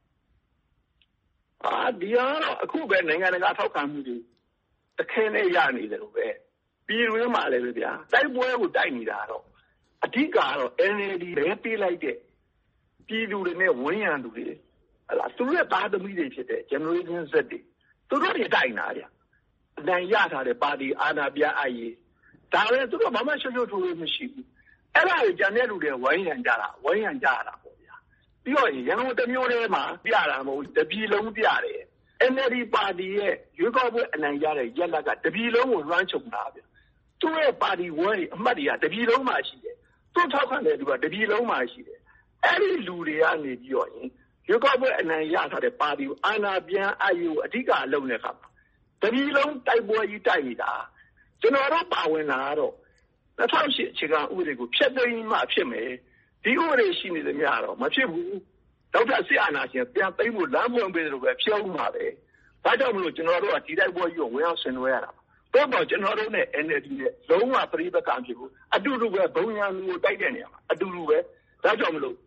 ဒီကတော့အခုပဲနိုင်ငံတကာထောက်ခံမှုတွေတခဲနဲ့ရနေတယ်လို့ပဲပြည်တွင်းမှာလည်းပဲဗျာတိုက်ပွဲကိုတိုက်နေတာတော့အဓိကကတော့ NLD ပဲပေးလိုက်တဲ့ပြည်သူတွေနဲ့ဝန်းရံသူတွေဟလာသူတို့ရဲ့သားသမီးတွေဖြစ်တဲ့ Generation Z တွေသူတို့တွေတိုက်နေတာဗျအနိုင်ရထားတဲ့ပါတီအာဏာပြအပ်ရေးဒါလည်းသူတို့ဘာမှရှုပ်ရှုပ်ထွေးထွေးမရှိဘူးအဲ့ဒါကိုကြံတဲ့လူတွေဝန်းရံကြတာပေါ့ဗျာပြီးတော့ရန်ကုန်တစ်မျိုးတည်းမှာပြတာမဟုတ်တပြည်လုံးပြတယ် NLD ပါတီရဲ့ရွေးကောက်ပွဲအနိုင်ရတဲ့ရက်လက်ကတပြည်လုံးကိုလွှမ်းခြုံတာဗျသူ့ရဲ့ပါတီဝဲအမှတ်တွေကတပြည်လုံးမှာရှိတယ်သူ့ထောက်ခံတဲ့လူကတပြည်လုံးမှာရှိတယ်အဲ့ဒီလူတွေကနေပြီးတော့ရွေးကောက်ပွဲအနိုင်ရထားတဲ့ပါတီကိုအာဏာပြန်အပ်ရေးကိုအဓိကအလုပ်နဲ့ခါမှာတပြည်လုံးတိုက်ပွဲကြီးတိုက်နေတာကျွန်တော်တို့ပါဝင်လာတော့2008အခြေခံဥပဒေကိုဖျက်သိမ်းမှဖြစ်မယ်ဒီဥပဒေရှိနေတယ်များတော့မဖြစ်ဘူးဒေါက်တာစစ်အာဏာရှင်ပြန်သိမ်းဖို့လမ်းဖွင့်ပေးတယ်လို့ပဲပြောဦးမှာပဲဒါကြောင့်မလို့ကျွန်တော်တို့ကဒီတိုက်ပွဲကြီးကိုဝင်အောင်ဆင်နွှဲရတာတော့ကျွန်တော်တို့နဲ့ NLD နဲ့လုံးဝပြိပက္ခဖြစ်ဘူးအတူတူပဲဘုံညာမျိုးတိုက်တဲ့နေရာမှာအတူတူပဲဒါကြောင့်မလို့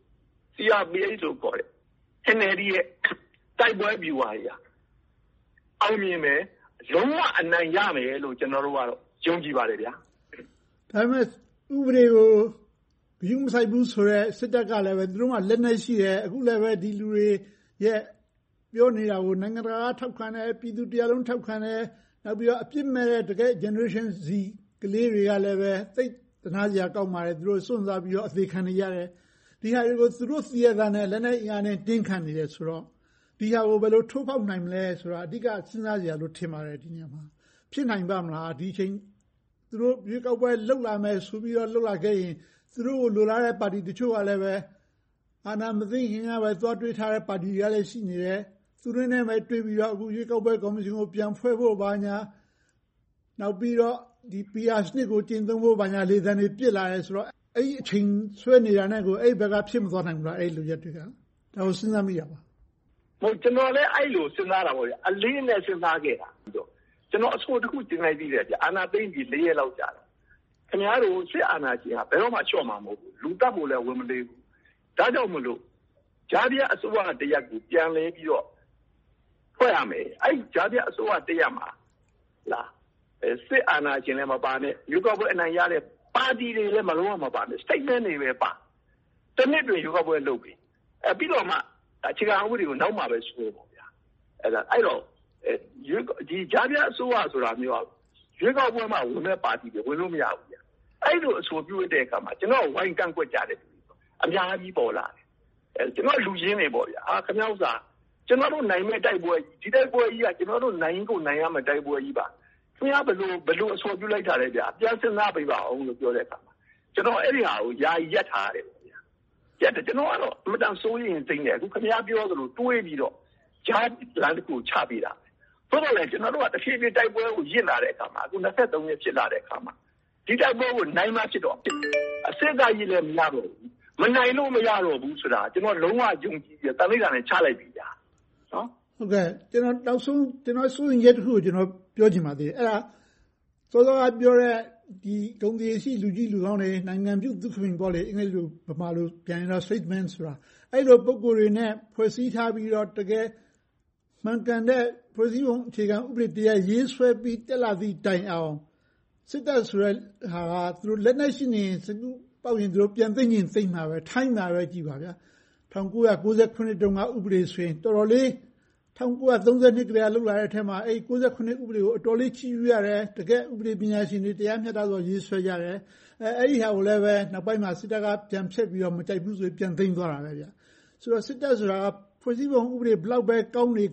CRPH လို့ခေါ်တယ် NLD ရဲ့တိုက်ပွဲဗျူဟာကြီးအောင်မြင်မယ်လုံးဝအနိုင်ရမယ်လို့ကျွန်တော်တို့ကတော့ယုံကြည်ပါတယ်ဗျာဒါပေမဲ့ဥပဒေကိုဘယ်သူမဆိုင်ဘူးဆိုတော့စစ်တပ်ကလည်းပဲသူတို့ကလက်နက်ရှိတယ်အခုလည်းပဲဒီလူတွေရဲ့ပြောနေတာကိုနိုင်ငံတကာကထောက်ခံတယ်ပြည်သူတရားလုံးထောက်ခံတယ်နောက်ပြီးတော့အပြစ်မဲ့တဲ့တကယ် generation Z ကလေးတွေကလည်းပဲသိသနာစရာကောက်ပါတယ်သူတို့စွန့်စားပြီးတော့အသေးခံနေရတယ်ဒီဟာတွေကိုသူတို့သိရတာနဲ့လက်နက်အင်အားနဲ့တင်းခံနေတယ်ဆိုတော့ဒီဟာကိုဘယ်လိုထိုးဖောက်နိုင်မလဲဆိုတာအဓိကစဉ်းစားစရာလို့ထင်ပါတယ်ဒီနေရာမှာဖြစ်နိုင်ပါမလားဒီချိန်သူတို့ရွေးကောက်ပွဲလှုပ်လာမယ်ဆိုပြီးတော့လှုပ်လာခဲ့ရင်သူတို့ကိုလိုလားတဲ့ပါတီတချို့ကလည်းပဲအာဏာမသိခင်ကပဲသွားတွေးထားတဲ့ပါတီတွေကလည်းရှိနေတယ်သူတို့နဲ့ပဲတွေးပြီးတော့အခုရွေးကောက်ပွဲကော်မရှင်ကိုပြန်ဖွဲ့ဖို့ပါညာနောက်ပြီးတော့ဒီ PR စနစ်ကိုကျင့်သုံးဖို့ပါညာလေသံတွေပြစ်လာတယ်ဆိုတော့အဲ့ဒီအချိန်ဆွဲနေတာနဲ့ကိုအဲ့ဘက်ကဖြစ်မသွားနိုင်ဘူးလားအဲ့လိုရက်တွေကဒါကိုစဉ်းစားမိရပါဟုတ်ကျွန်တော်လည်းအဲ့လိုစဉ်းစားတာပေါ့ဗျအလေးနဲ့စဉ်းစားခဲ့တာကျွန်တော်အဆိုတစ်ခုကျင်လိုက်ပြီးတယ်ဗျအာဏာသိမ်းပြီး4ရက်လောက်ကြာတယ်ခင်ဗျားတို့စစ်အာဏာရှင်ကဘယ်တော့မှချော့မှာမဟုတ်ဘူးလူတပ်ဖို့လည်းဝင်မလေးဘူးဒါကြောင့်မလို့ဂျားပြအစိုးရတရက်ကိုပြန်လဲပြီးတော့ဖွဲ့ရမယ်အဲ့ဂျားပြအစိုးရတရက်မှာလားစစ်အာဏာရှင်လည်းမပါနဲ့ရွေးကောက်ပွဲအနိုင်ရတဲ့ပါတီတွေလည်းမလုံးဝမပါနဲ့ statement တွေပဲပါတနစ်တွင်ရွေးကောက်ပွဲလုပ်ပြီးပြီးတော့မှအခြေခံဥပဒေကိုနောက်မှပဲဆွဲပေါ့ဗျာအဲ့တော့ဒီဂျားပြအစိုးရဆိုတာမျိုးရွေးကောက်ပွဲမှာဝင်မဲ့ပါတီတွေဝင်လို့မရဘူးဗျအဲ့လိုအဆိုပြုတဲ့အခါမှာကျွန်တော်ဝိုင်းကန့်ကွက်ကြတယ်အများကြီးပေါ်လာတယ်ကျွန်တော်လူရင်းနေပေါ့ဗျာခင်ဗျားဥစ္စာကျွန်တော်တို့နိုင်မဲ့တိုက်ပွဲဒီတိုက်ပွဲကြီးကကျွန်တော်တို့နိုင်ကိုနိုင်ရမယ့်တိုက်ပွဲကြီးပါခင်ဗျားဘယ်လိုအဆိုပြုလိုက်တာလဲဗျာပြန်စဉ်းစားပေးပါအောင်လို့ပြောတဲ့အခါမှာကျွန်တော်အဲ့ဒီဟာကိုယာယီရက်ထားရတယ်ပေါ့ဗျာရက်တယ်ကျွန်တော်ကတော့အမတန်စိုးရင်သိနေအခုခင်ဗျားပြောသလိုတွေးပြီးတော့ဂျားလမ်းတစ်ခုချပေးတာဆိုတော့လေကျွန်တော်တို့ကတစ်ဖြည်းဖြည်းတိုက်ပွဲကိုရင့်လာတဲ့အခါမှာအခု23ရက်ဖြစ်လာတဲ့အခါမှာဒီတိုက်ပွဲကိုနိုင်မှဖြစ်တော့အစစ်သားကြီးလည်းမရတော့ဘူးမနိုင်လို့မရတော့ဘူးဆိုတာကျွန်တော်လုံးဝယုံကြည်ပြီးတလိမ့်တာနဲ့ချလိုက်ပြီညာနော်ဟုတ်ကဲ့ကျွန်တော်နောက်ဆုံးကျွန်တော်စိုးရင်ရက်တစ်ခုကိုကျွန်တော်ပြောချင်ပါသေးတယ်အဲ့ဒါစောစောကပြောတဲ့ဒီဂုဏ်သရေရှိလူကြီးလူကောင်းတွေနိုင်ငံပြုသူခမင်ပေါ့လေအင်္ဂလိပ်လိုဗမာလိုပြန်ရင်တော့ statesman ဆိုတာအဲ့လိုပုဂ္ဂိုလ်တွေနဲ့ဖွဲ့စည်းထားပြီးတော့တကယ်မှန်ကန်တဲ့ဖွဲ့စည်းပုံအခြေခံဥပဒေတရားရေးဆွဲပြီးတက်လာသည့်တိုင်အောင်စစ်တပ်ဆိုတဲ့ဟာကသူတို့လက်နက်ရှိနေစကူပေါက်ရင်သူတို့ပြန်သိရင်သိမှာပဲထိုင်းမှာပဲကြည်ပါဗျာ1998တုန်းကဥပဒေဆိုရင်တော်တော်လေး1932ကလေးကလောက်လာတဲ့အထက်မှာအဲ့98ဥပဒေကိုအတော်လေးချီးကျူးရတယ်တကယ်ဥပဒေပညာရှင်တွေတရားမျှတစွာရေးဆွဲကြတယ်အဲ့ဒီဟာကိုလည်းပဲနောက်ပိုင်းမှာစစ်တပ်ကပြန်ဖြတ်ပြီးတော့မကြိုက်ဘူးဆိုပြန်သိမ်းသွားတာပဲဗျာဆိုတော့စစ်တပ်ဆိုတာကဖွဲ့စည်းပုံဥပဒေဘလောက်ပဲကောင်းနေ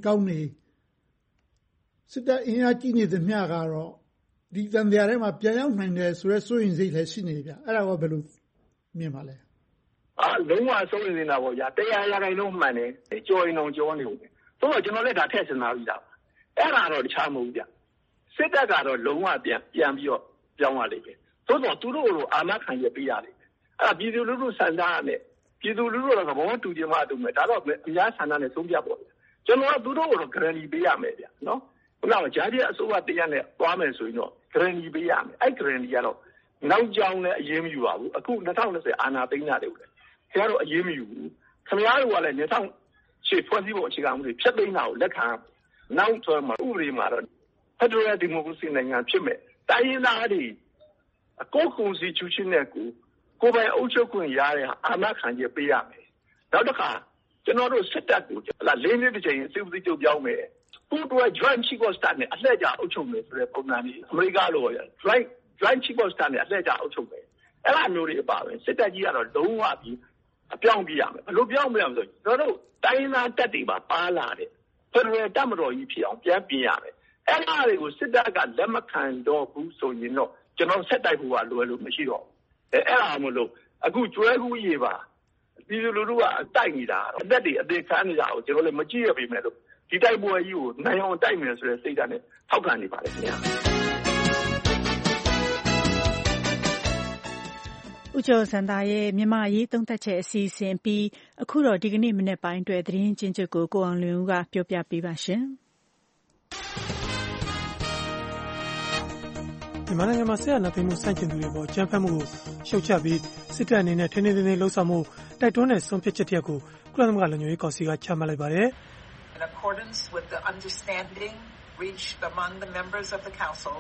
စစ်တပ်အင်အားကြီးနေသမျှကတော့ဒီတန်တရားထဲမှာပြန်ရောက်နိုင်တယ်ဆိုတော့စိုးရင်စိတ်လည်းရှိနေဗျာအဲ့ဒါကဘယ်လိုမြင်ပါလဲလုံးဝစိုးရင်နေတာပေါ့ဗျာတရားရတိုင်းလုံးမှန်တယ်ကြော်ရင်တော့ကြောနေဦးတယ်တော့ကျွန်တော်လည်းဒါထည့်စင်သားပြီးသားအဲ့ဒါတော့တခြားမဟုတ်ဗျစစ်တပ်ကတော့လုံးဝပြန်ပြီးတော့ပြောင်းရလိမ့်မယ်သို့တော့သူတို့ကိုအာမခံရပေးရလိမ့်မယ်အဲ့ဒါပြည်သူလူထုစံသားနဲ့ပြည်သူလူထုကတော့သဘောတူကြမှတူမယ်ဒါတော့အများဆန္ဒနဲ့ဆုံးဖြတ်ပေါ့ကျွန်တော်ကသူတို့ကို guarantee ပေးရမယ်ဗျနော်ခုနကဂျာတိအစိုးရတရားနဲ့သွားမယ်ဆိုရင်တော့ guarantee ပေးရမယ်အဲ့ guarantee ကတော့နောက်ကြောင်းနဲ့အရေးမယူပါဘူးအခု2020အာဏာသိမ်းရတယ်ဦးလေခင်ဗျားတို့အရေးမယူဘူးခင်ဗျားတို့ကလည်းရှေ့ဖွဲ့စည်းပုံအခြေခံဥပဒေဖျက်သိမ်းတာကိုလက်ခံနောက်ဆိုမှဥပဒေမှာတော့ Federal Democracy နိုင်ငံဖြစ်မဲ့တိုင်းရင်းသားတွေအကော Constitution နဲ့ကိုပိုင်အုပ်ချုပ်ခွင့်ရတဲ့အာမခံချက်ပေးရမယ်နောက်တစ်ခါကျွန်တော်တို့စစ်တပ်ကို၄နှစ်တစ်ချိန်စစ်ဦးစီးချုပ်ပြောင်းမယ်ပူးတွဲ Joint Chief of Staff နဲ့အလှည့်ကျအုပ်ချုပ်မယ်ဆိုတဲ့ပုံစံမျိုးအမေရိကလို Joint Chief of Staff နဲ့အလှည့်ကျအုပ်ချုပ်မယ်အဲ့လိုမျိုးတွေအပါပဲစစ်တပ်ကြီးကတော့လုံးဝပြီးအပြောင်းပြရမယ်ဘယ်လိုပြောင်းမလဲဆိုတော့ကျွန်တော်တို့တိုင်းရင်းသားတပ်တွေပါပါလာတဲ့ဖက်ဒရယ်တပ်မတော်ကြီးဖြစ်အောင်ပြန်ပြင်ရမယ်အဲ့ဒါတွေကိုစစ်တပ်ကလက်မခံတော့ဘူးဆိုရင်တော့ကျွန်တော်ဆက်တိုက်ဖို့ကလိုလို့မရှိတော့အဲ့ဒါမလို့အခုကျွဲကူးရေပါပြည်သူလူထုကတိုက်နေတာအသက်တွေအသေးခံနေတာကိုကျွန်တော်လည်းမကြည့်ရပေမဲ့လို့ဒီတိုက်ပွဲကြီးကိုနိုင်အောင်တိုက်မယ်ဆိုတဲ့စိတ်ဓာတ်နဲ့ထောက်ခံနေပါတယ်ခင်ဗျာဦးကျော်စံသားရဲ့မြန်မာရေးသုံးသပ်ချက်အစီအစဉ်ပြီးအခုတော့ဒီကနေ့မနေ့ပိုင်းအတွက်သတင်းချင်းချုပ်ကိုအောင်လွင်ဦးကပြောပြပေးပါရှင်မြန်မာနိုင်ငံမှာဆက်အနာသိမ်းမှုစန့်ကျင်သူတွေပေါ်ကြမ်းဖက်မှုကိုရှုတ်ချပြီးစစ်တပ်အနေနဲ့ထင်းထင်းထင်းထင်းလှုပ်ဆောင်မှုတိုက်တွန်းတဲ့ဆုံးဖြတ်ချက်တရက်ကိုကုလသမဂ္ဂလုံခြုံရေးကောင်စီကချမှတ်လိုက်ပါတယ် In accordance with the understanding reached among the members of the council,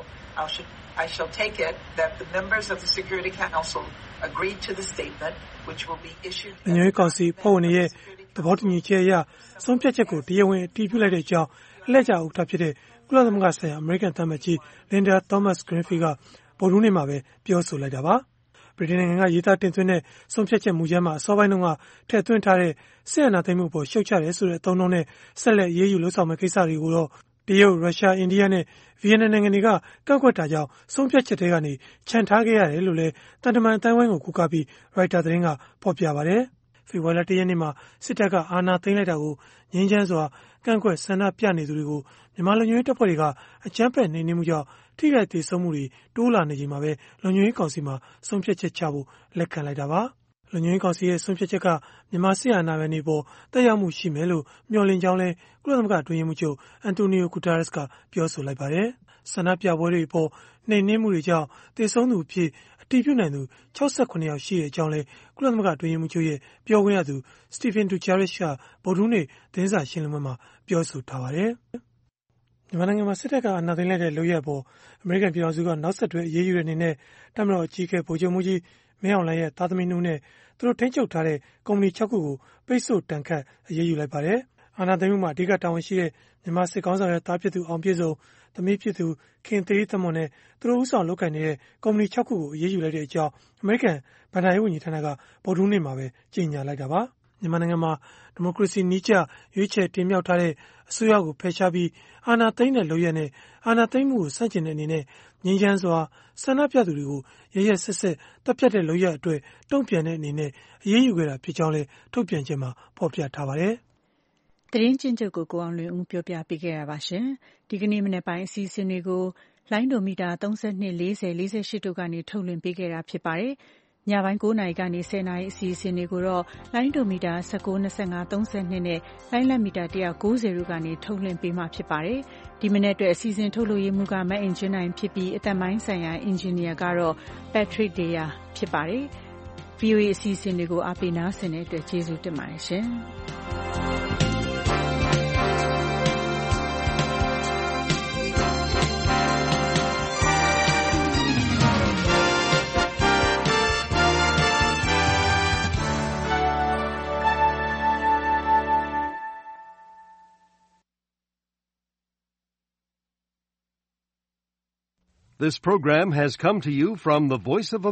I shall take it that the members of the Security Council agreed to the statement, which will be issued. လုံခြုံရေးကောင်စီဖွဲ့ဝင်တွေရဲ့သဘောတူညီချက်အရဆုံးဖြတ်ချက်ကိုတရားဝင်အတည်ပြုလိုက်တဲ့အကြောင်းအလှည့်ကျဥက္ကဋ္ဌဖြစ်တဲ့ကုလသမဂ္ဂဆိုင်ရာအမေရိကန်သံအမတ်ကြီး Linda Thomas-Greenfield ကဗုဒ္ဓဟူးနေ့မှာပဲပြောဆိုလိုက်တာပါဗြိတိန်နိုင်ငံကရေးသားတင်သွင်းတဲ့ဆုံးဖြတ်ချက်မူကြမ်းမှာအစောပိုင်းတုန်းကထည့်သွင်းထားတဲ့စစ်အာဏာသိမ်းမှုပေါ်ရှုတ်ချတယ်ဆိုတဲ့အသုံးအနှုန်းနဲ့ဆက်လက်ရေးယူလှုပ်ဆောင်မယ့်ကိစ္စတွေကိုတော့တရုတ်၊ရုရှား၊အိန္ဒိယနဲ့ဗီယက်နမ်နိုင်ငံတွေကကန့်ကွက်တာကြောင့်ဆုံးဖြတ်ချက်တွေကနေချန်ထားခဲ့ရတယ်လို့လည်းတန်တမန်အတိုင်းဝိုင်းကိုကူကားပြီးရိုက်တာသတင်းကဖော်ပြပါတယ်။ဖေဖော်ဝါရီလ1ရက်နေ့မှာစစ်တပ်ကအာဏာသိမ်းလိုက်တာကိုငြိမ်းချမ်းစွာကန့်ကွက်ဆန္ဒပြနေသူတွေကိုမြန်မာလုံခြုံရေးတပ်ဖွဲ့တွေကအကြမ်းဖက်နှိမ်နင်းမှုကြောင့်ထိခိုက်ဒေဆုံးမှုတွေတိုးလာနေချိန်မှာပဲလုံခြုံရေးကောင်စီမှာဆုံးဖြတ်ချက်ချဖို့လက်ခံလိုက်တာပါ။လုံခြုံရေးကောင်စီရဲ့ဆုံးဖြတ်ချက်ကမြန်မာစစ်အာဏာပိုင်တွေပေါ်သက်ရောက်မှုရှိမယ်လို့မျှော်လင့်ကြောင်းလည်းကုလသမဂ္ဂအတွင်းရေးမှူးချုပ်အန်တိုနီယိုဂူတာရက်စ်ကပြောဆိုလိုက်ပါတယ်။ဆန္ဒပြပွဲတွေပေါ်နှိမ်နင်းမှုတွေကြောင့်သေဆုံးသူအဖြစ်အတည်ပြုနိုင်သူ68ယောက်ရှိတဲ့အကြောင်းလည်းကုလသမဂ္ဂအတွင်းရေးမှူးချုပ်ရဲ့ပြောခွင့်ရသူစတီဖင်ဒူချာရစ်ကဗုဒ္ဓဟူးနေ့သတင်းစာရှင်းလင်းပွဲမှာပြောဆိုထားပါတယ်။မြန်မာနိုင်ငံမှာစစ်တပ်ကအာဏာသိမ်းလိုက်တဲ့လုပ်ရပ်ပေါ်အမေရိကန်ပြည်ထောင်စုကနောက်ဆက်တွဲအရေးယူတဲ့အနေနဲ့တပ်မတော်အကြီးအကဲဗိုလ်ချုပ်မှူးကြီးမင်းအောင်လှိုင်ရဲ့သားသမီး2ဦးနဲ့သူတို့ထိန်းချုပ်ထားတဲ့ကုမ္ပဏီ6ခုကိုပိတ်ဆို့တန်ခတ်အရေးယူလိုက်ပါတယ်။အာဏာသိမ်းမှုမှာအဓိကတာဝန်ရှိတဲ့မြန်မာစစ်ကောင်စီရဲ့သားဖြစ်သူအောင်ပြည့်စုံသမီးဖြစ်သူခင်သီရိသမွန်နဲ့သူတို့ဦးဆောင်လုပ်ကိုင်နေတဲ့ကုမ္ပဏီ6ခုကိုအရေးယူလိုက်တဲ့အကြောင်းအမေရိကန်ဗဏ္ဍာရေးဝန်ကြီးဌာနကဗုဒ္ဓဟူးနေ့မှာပဲကြေညာလိုက်တာပါ။မြန်မာနိုင်ငံမှာဒီမိုကရေစီနည်းကျရွေးချယ်တင်မြှောက်ထားတဲ့အစိုးရကိုဖယ်ရှားပြီးအာဏာသိမ်းတဲ့လုပ်ရပ်နဲ့အာဏာသိမ်းမှုကိုဆန့်ကျင်တဲ့အနေနဲ့ငြိမ်းချမ်းစွာဆန္ဒပြသူတွေကိုရရဆက်ဆက်တပ်ဖြတ်တဲ့လုပ်ရပ်အတွက်တုံ့ပြန်တဲ့အနေနဲ့အရေးယူခဲ့တာဖြစ်ကြောင်းလည်းထုတ်ပြန်ချက်မှာဖော်ပြထားပါတယ်။သတင်းချင်းချုပ်ကိုအောင်လွင်ဦးပြောပြပေးခဲ့တာပါရှင်။ဒီကနေ့မနေ့ပိုင်းအစီအစဉ်တွေကိုလိုင်းဒိုမီတာ32 40 48တို့ကနေထုတ်လွှင့်ပေးခဲ့တာဖြစ်ပါတယ်။ညပိုင်း9 နာရီကနေ10 နာရီအစီအစဉ်တွေကိုတော့လိုင်းဒိုမီတာ19 25 32နဲ့လိုင်းလက်မီတာ190တို့ကနေထုတ်လွှင့်ပေးမှာဖြစ်ပါတယ်။ဒီမနေ့အတွက်အစီအစဉ်ထုတ်လွှင့်ရေးမှူးကမအင်ဂျင်နိုင်ဖြစ်ပြီးအသက်ပိုင်းဆိုင်ရာအင်ဂျင်နီယာကတော့ Patrick Deya ဖြစ်ပါတယ်။ VOA အစီအစဉ်တွေကိုအားပေးနားဆင်တဲ့အတွက်ကျေးဇူးတင်ပါတယ်ရှင်။ This program has come to you from the Voice of